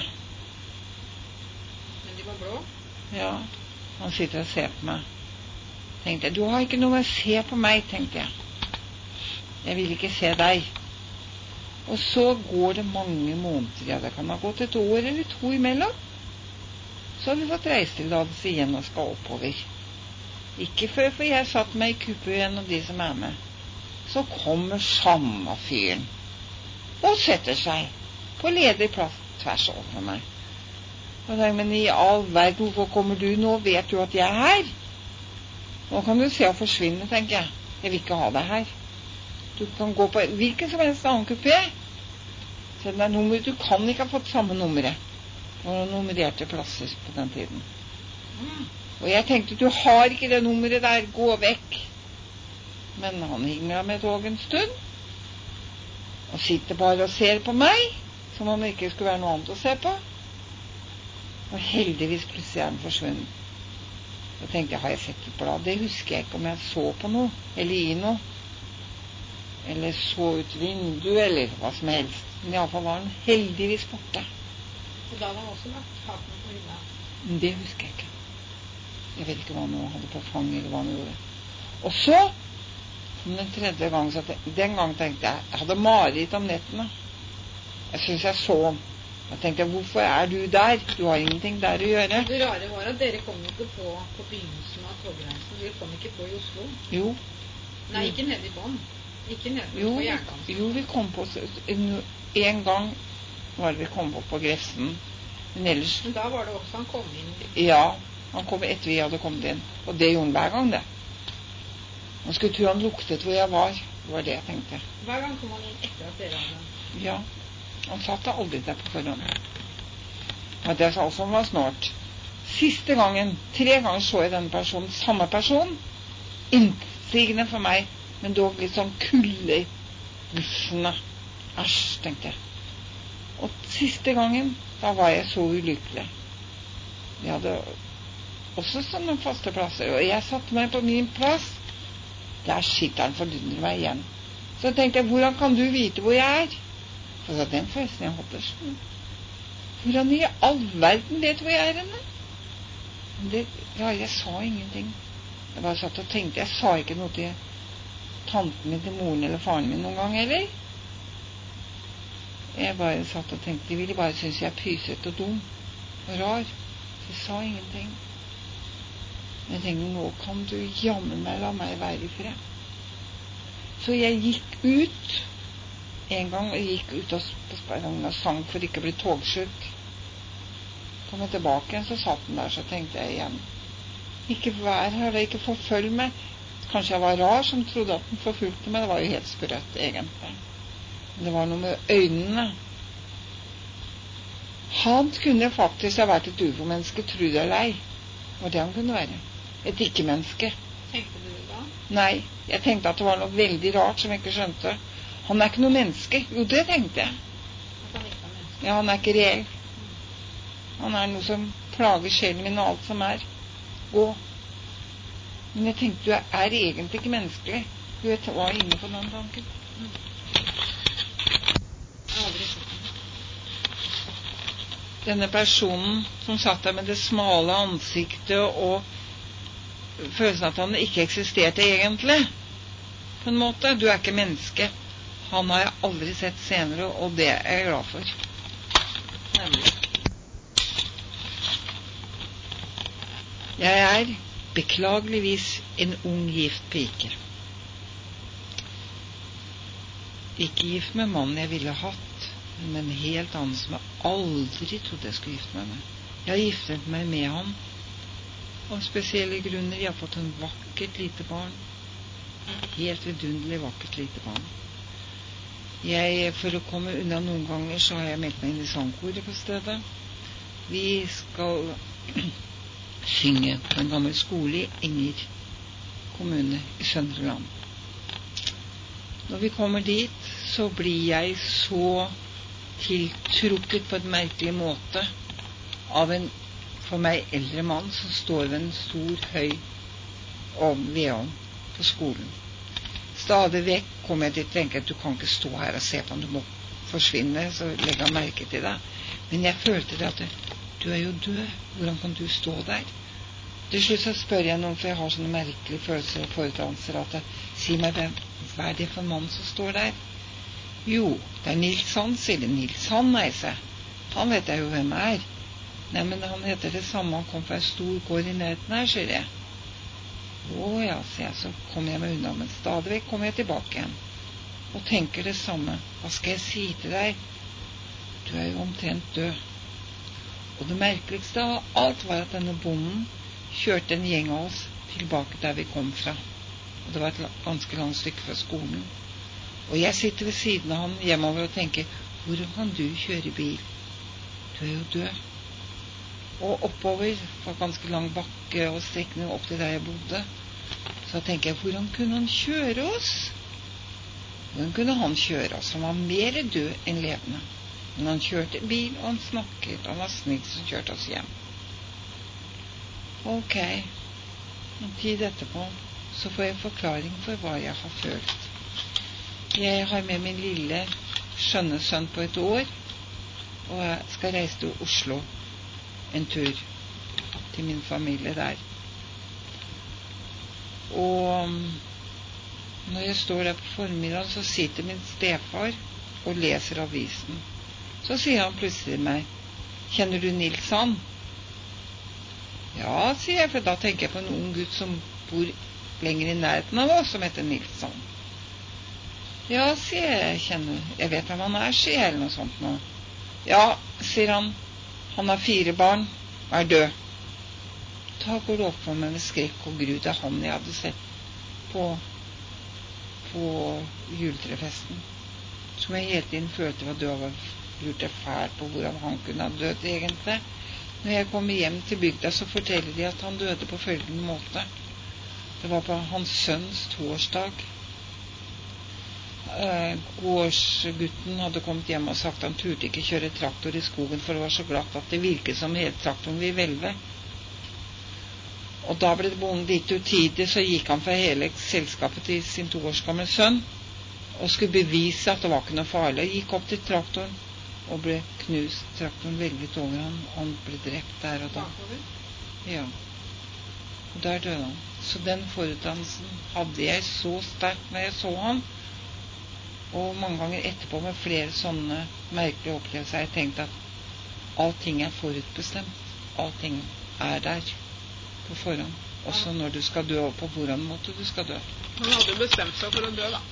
Men de var blå? Ja. Han sitter og ser på meg. Tenkte jeg, du har ikke noe med å se på meg, tenkte jeg. Jeg vil ikke se deg. Og så går det mange måneder, ja, det kan ha gått et år eller to imellom. Så har vi fått reisetillatelse igjen og skal oppover. Ikke før, for jeg satt meg i kupeen og de som er med. Så kommer samme fyren og setter seg på ledig plass tvers over meg. Og jeg, men i all verden, hvorfor kommer du nå? Vet du at jeg er her? Nå kan du se å forsvinne, tenker jeg. Jeg vil ikke ha deg her. Du kan gå på hvilken som helst annen kupé. Så det er nummer, du kan ikke ha fått samme nummeret. Det var nummererte plasser på den tiden. Og jeg tenkte, du har ikke det nummeret der, gå vekk. Men han hinglet med tog en stund. Og sitter bare og ser på meg, som om det ikke skulle være noe annet å se på. Og heldigvis plutselig er han forsvunnet. Da tenkte jeg, har jeg sett et blad? Det husker jeg ikke om jeg så på noe, eller i noe. Eller så ut vinduet, eller hva som helst. Men i alle fall var han heldigvis borte. Og da var han også lagt hatten på hylla? Men det husker jeg ikke. Jeg vet ikke hva han hadde på fang, eller hva han gjorde. Og så, som den tredje gang, så te- den gang tenkte jeg, jeg hadde mareritt om nettene. Jeg synes jeg så ham. Jeg tenkte, hvorfor er du der? Du har ingenting der å gjøre. Det rare var at dere kom ikke på på begynnelsen av togreisen. Dere kom ikke på i Oslo. Jo. Nei, ikke nede i bånn. Ikke nede Jo, på jernbanen. jo, vi kom på en, en gang var det vi kom på på Grefsen. Men ellers, Men da var det også han kom inn. ja, han kom etter vi hadde kommet inn. Og det gjorde han hver gang, det. Man skulle tro han luktet hvor jeg var. Det var det jeg tenkte. Hver gang kom han inn etter at dere hadde. Ja, han satt aldri der på forhånd. Og det sa også han var snart. Siste gangen, tre ganger så jeg denne personen, samme person, innsigende for meg, men dog litt sånn kulde i bussene. Æsj, tenkte jeg. Og siste gangen, da var jeg så ulykkelig. Vi hadde også sånne faste plasser, og jeg satte meg på min plass. Der sitter han fordundrer meg igjen. Så tenkte jeg, hvordan kan du vite hvor jeg er? Så sa den forresten jeg holdt sånn. Hvordan i all verden vet hvor jeg er henne? Det, ja, jeg sa ingenting. Jeg bare satt og tenkte, jeg sa ikke noe til tanten min, til moren eller faren min noen gang heller. Jeg bare satt og tenkte, de ville bare synes jeg er pyset og dum og rar. Så jeg sa ingenting. Men jeg tenkte, nå kan du jammen meg la meg være i fred. Så jeg gikk ut en gang, og gikk ut og, og sang for ikke å bli togsjuk. Kom jeg tilbake igjen, så satt den der, så tenkte jeg igjen, ikke vær her, og ikke forfølg meg. Kanskje jeg var rar som trodde at den forfulgte meg, det var jo helt sprøtt egentlig. Men det var noe med øynene. Han kunne faktisk ha vært et ufo-menneske, tro det eller ei. Det var det han kunne være. Et ikke-menneske. Tenkte du det da? Nei, jeg tenkte at det var noe veldig rart som jeg ikke skjønte. Han er ikke noe menneske. Jo, det tenkte jeg. Ja, han er ikke reell. Han er noe som plager sjelen min og alt som er. Gå. Men jeg tenkte, du er, er egentlig ikke menneskelig. Du vet, hva er inne på den tanken? Mm. Denne personen som satt der med det smale ansiktet og følelsen at han ikke eksisterte egentlig, på en måte. Du er ikke menneske. Han har jeg aldri sett senere, og det er jeg glad for. Nemlig. Jeg er beklageligvis en ung gift pike. Ikke gift med mannen jeg ville hatt, men en helt annen som jeg aldri trodde jeg skulle gifte meg med. Jeg har giftet meg med ham av spesielle grunner. Jeg har fått en vakkert lite barn. Helt vidunderlig vakkert lite barn. Jeg, for å komme unna noen ganger, så har jeg meldt meg inn i sangkoret på stedet. Vi skal synge på en gammel skole i Enger kommune i Søndre Land. Når vi kommer dit, så blir jeg så tiltrukket på en merkelig måte av en for meg eldre mann som står ved en stor, høy vedovn på skolen. Stadig vekk kommer jeg til å tenke at du kan ikke stå her og se på han, du må forsvinne, så legger han merke til deg. Men jeg følte det at du er jo død, hvordan kan du stå der? Til slutt så spør jeg noen, for jeg har sånne merkelige følelser og foretanser, at si meg, hvem, hva er det for en mann som står der? Jo, det er Nils Sand, sier det. Nils Sand, nei, seg. Han vet jeg jo hvem er. Nei, men han heter det samme, han kom fra en stor gård i nærheten her, sier jeg. Å ja, sier jeg, så kommer jeg meg unna, men stadig vekk kommer jeg tilbake igjen og tenker det samme. Hva skal jeg si til deg? Du er jo omtrent død. Og det merkeligste av alt var at denne bonden kjørte en gjeng av oss tilbake der vi kom fra. Og det var et ganske langt stykke fra skolen. Og jeg sitter ved siden av han hjemover og tenker, hvordan kan du kjøre bil? Du er jo død. Og oppover fra ganske lang bakke og strekning opp til der jeg bodde, så tenker jeg, hvordan kunne han kjøre oss? Hvordan kunne han kjøre oss? Han var mer død enn levende. Men han kjørte bil, og han snakket, han var snill som kjørte oss hjem. Ok, en tid etterpå, så får jeg forklaring for hva jeg har følt. Jeg har med min lille skjønne sønn på et år, og jeg skal reise til Oslo en tur til min familie der. Og når jeg står der på formiddagen, så sitter min stefar og leser avisen. Så sier han plutselig til meg, kjenner du Nils Sand? Ja, sier jeg, for da tenker jeg på en ung gutt som bor lenger i nærheten av oss, som heter Nils Sand. Ja, sier jeg, jeg kjenner, jeg vet hvem han er, sier jeg, eller noe sånt nå. Ja, sier han, han har fire barn og er død. Da går det opp for meg med skrekk og gru. Det er han jeg hadde sett på, på juletrefesten, som jeg hele tiden følte var død, og lurte fælt på hvordan han kunne ha dødd egentlig. Når jeg kommer hjem til bygda, så forteller de at han døde på følgende måte. Det var på hans sønns toårsdag. Gårdsgutten hadde kommet hjem og sagt at han turte ikke kjøre traktor i skogen, for det var så glatt at det virket som hele traktoren ville hvelve. Og da ble det bonden litt utidig, så gikk han fra hele selskapet til sin toårsgamle sønn og skulle bevise at det var ikke noe farlig, og gikk opp til traktoren og ble knust. Traktoren velget over han, og han ble drept der og da. Ja. Og der døde han. Så den forutdannelsen hadde jeg så sterkt når jeg så han. Og mange ganger etterpå med flere sånne merkelige opplevelser har jeg tenkt at allting er forutbestemt. Allting er der på forhånd. Også når du skal dø, og på hvordan måte du skal dø. Han hadde jo bestemt seg for å dø, da.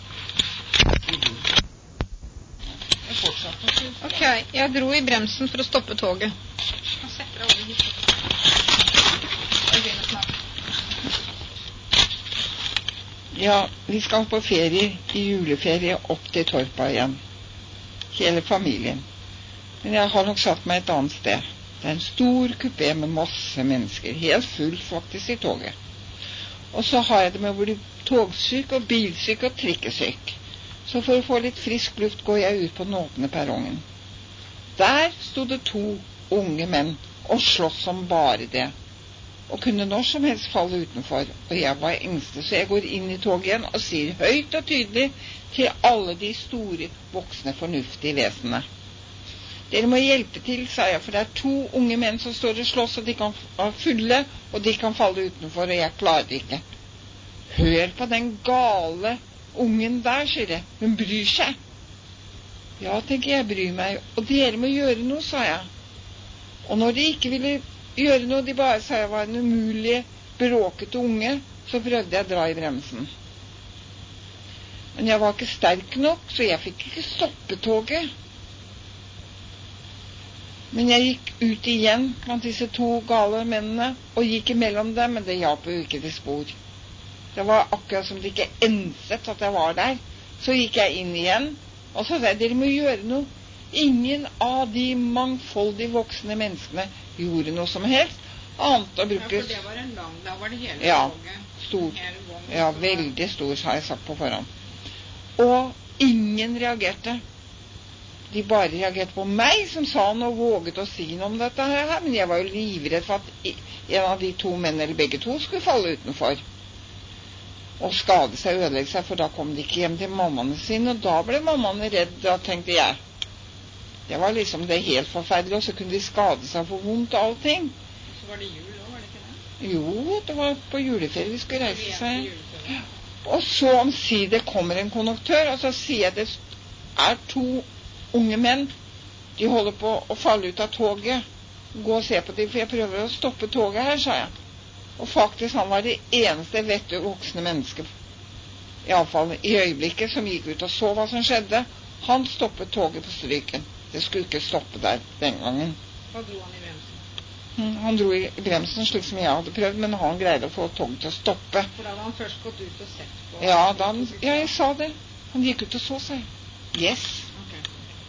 Jeg fortsatte å si. Ok, jeg dro i bremsen for å stoppe toget. Han setter deg over hit. Jeg begynner snart. Ja, vi skal på ferie, i juleferie, opp til Torpa igjen. Hele familien. Men jeg har nok satt meg et annet sted. Det er en stor kupé med masse mennesker, helt full faktisk i toget. Og så har jeg det med å bli togsyk og bilsyk og trikkesyk. Så for å få litt frisk luft går jeg ut på den åpne perrongen. Der stod det to unge menn og slåss som bare det, og kunne når som helst falle utenfor, og jeg var engstelig, så jeg går inn i toget igjen og sier høyt og tydelig til alle de store, voksne, fornuftige vesenene. Dere må hjelpe til, sa jeg, for det er to unge menn som står og slåss, og de kan være fulle, og de kan falle utenfor, og jeg klarer ikke. Hør på den gale ungen der, sier jeg. Hun bryr seg. Ja, tenker jeg, bryr meg, og dere må gjøre noe, sa jeg. Og når de ikke ville gjøre noe, de bare sa jeg var en umulig, bråkete unge, så prøvde jeg å dra i bremsen. Men jeg var ikke sterk nok, så jeg fikk ikke stoppe toget. Men jeg gikk ut igjen blant disse to gale mennene, og gikk imellom dem, men det hjalp jo ikke til spor. Det var akkurat som de ikke enset at jeg var der. Så gikk jeg inn igjen, og så sa jeg, dere må gjøre noe. Ingen av de mangfoldige voksne menneskene gjorde noe som helst, annet å bruke... Ja, for det var en lang, da var det hele ja, toget. Stor. Hele ja, veldig stor, har jeg sagt på forhånd. Og ingen reagerte. De bare reagerte på meg, som sa noe, våget å si noe om dette her, men jeg var jo livredd for at en av de to menn, eller begge to, skulle falle utenfor. Og skade seg, ødelegge seg, for da kom de ikke hjem til mammaene sine, og da ble mammaene redd, da tenkte jeg. Det var liksom det helt forferdelige, og så kunne de skade seg for vondt og allting. Så var det jul også, var det ikke det? Jo, det var på juleferie vi skulle reise seg. Og så omsider kommer en konduktør, og så sier jeg det er to unge menn. De holder på å falle ut av toget. Gå og se på dem, for jeg prøver å stoppe toget her, sa jeg. Og faktisk han var det eneste vettige voksne mennesket, i alle fall i øyeblikket, som gikk ut og så hva som skjedde. Han stoppet toget på stryken. Det skulle ikke stoppe der den gangen. Hva dro han i bremsen? Mm, han dro i bremsen slik som jeg hadde prøvd, men han greide å få toget til å stoppe. For da hadde han først gått ut og sett på... Ja, da han, ja, jeg sa det. Han gikk ut og så seg. Yes. Okay.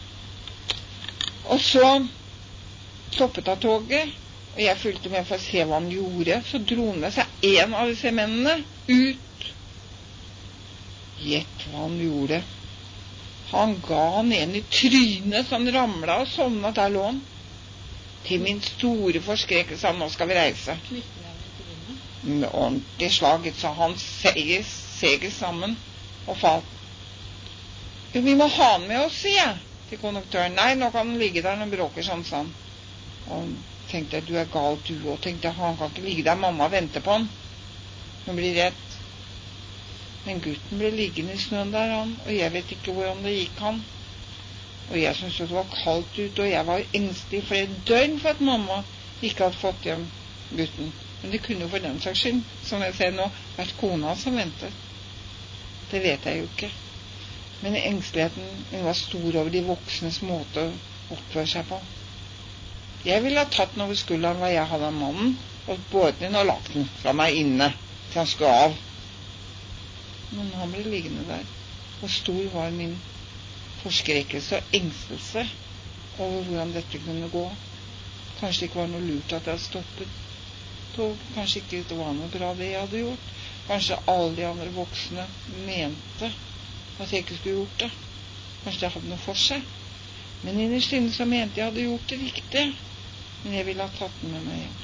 Og så stoppet han toget, og jeg fulgte med for å se hva han gjorde. Så dro han med seg en av disse mennene ut. Gjett hva han gjorde. Han ga han en i trynet, så han ramlet og sovnet, der lå han. Til min store forskrekkelse, nå skal vi reise. Knytten han i trynet? Med ordentlig slaget, så han seger, seger sammen og falt. Jo, vi må ha han med oss, sier jeg til konduktøren. Nei, nå kan han ligge der og bråker sånn, sa han. Og tenkte jeg, du er gal du, og tenkte jeg, han kan ikke ligge der, mamma venter på han. Hun blir redd. Men gutten ble liggende i snøen der, han, og jeg vet ikke hvordan det gikk han. Og jeg syntes det var kaldt ut, og jeg var engstelig for et døgn for at mamma ikke hadde fått hjem gutten. Men det kunne jo for den saks skyld, som jeg ser nå, vært kona som ventet. Det vet jeg jo ikke. Men engsteligheten hun var stor over de voksnes måte å oppføre seg på. Jeg ville ha tatt den over skulderen hva jeg hadde av mannen, og båret den og lagt den fra meg inne til han skulle av. Men han ble liggende der, og stor var min forskrekkelse og engstelse over hvordan dette kunne gå. Kanskje det ikke var noe lurt at jeg hadde stoppet tog, kanskje ikke det var noe bra det jeg hadde gjort. Kanskje alle de andre voksne mente at jeg ikke skulle gjort det. Kanskje det hadde noe for seg. Men innerst inne så mente jeg hadde gjort det riktig. Men jeg ville ha tatt den med meg hjem.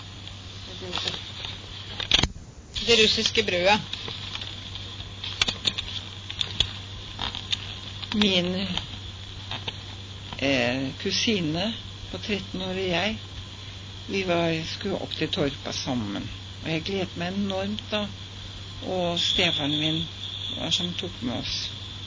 Det russiske brødet. Min eh, kusine på tretten år og jeg, vi var, skulle opp til Torpa sammen. Og jeg gledet meg enormt da. Og stefaren min var som tok med oss.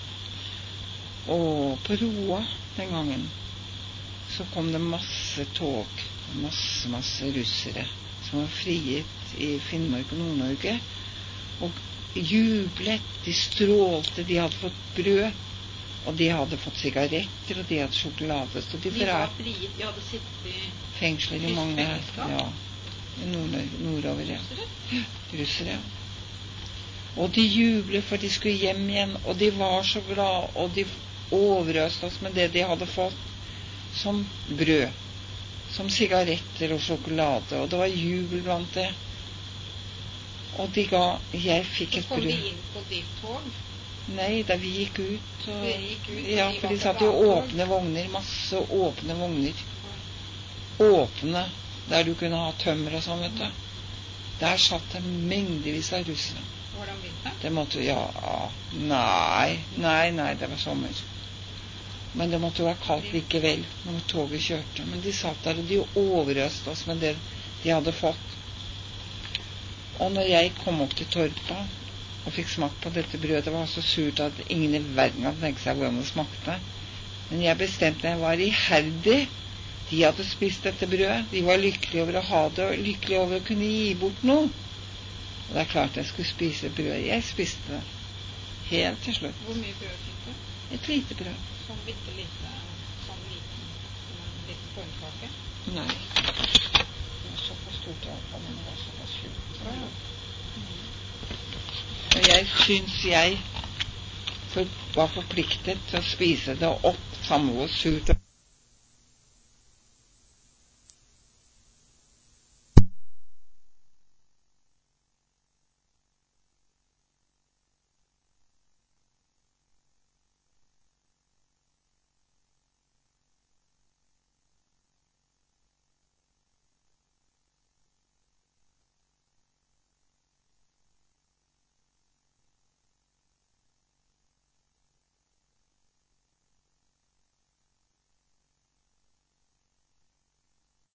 Og på Roa den gangen så kom det masse tog, masse, masse russere som var frigitt i Finnmark og Nord-Norge, og jublet, de strålte, de hadde fått brød, og de hadde fått sigaretter, og de hadde sjokolade. Så de, de var frigitt, de hadde sittet i fengsler i mange her, ja, i nord nordover, ja. Russere? Russere, ja. Og de jublet for de skulle hjem igjen, og de var så glad, og de overøste oss med det de hadde fått, som brød, som sigaretter og sjokolade, og det var jubel blant det. Og de ga, jeg fikk et brød. Så kom de inn på ditt tog? Nei, da vi gikk ut, og, Dere gikk ut, og ja, de for var de på satt jo gaten. åpne vogner, masse åpne vogner. Åpne, der du kunne ha tømmer og sånn, vet du. Der satt det mengdevis av russere. Var det om vinteren? Det måtte, ja, nei, nei, nei, det var sommer. Men det måtte jo være kaldt likevel, når toget kjørte. Men de satt der, og de overøste oss med det de hadde fått. Og når jeg kom opp til Torpa, og fikk smakt på dette brødet, det var så surt at ingen i verden kan tenke seg hvordan det smakte. Men jeg bestemte meg, jeg var iherdig. De hadde spist dette brødet, de var lykkelige over å ha det, og lykkelige over å kunne gi bort noe. Og det er klart jeg skulle spise brødet. Jeg spiste det. Helt til slutt. Hvor mye brød fikk du? Et lite brød. Sånn bitte lite, sånn liten, som en liten formkake? Nei. Det var såpass stort, men det var såpass sulten. Og jeg syns jeg for, var forpliktet til å spise det opp, samme hvor surt det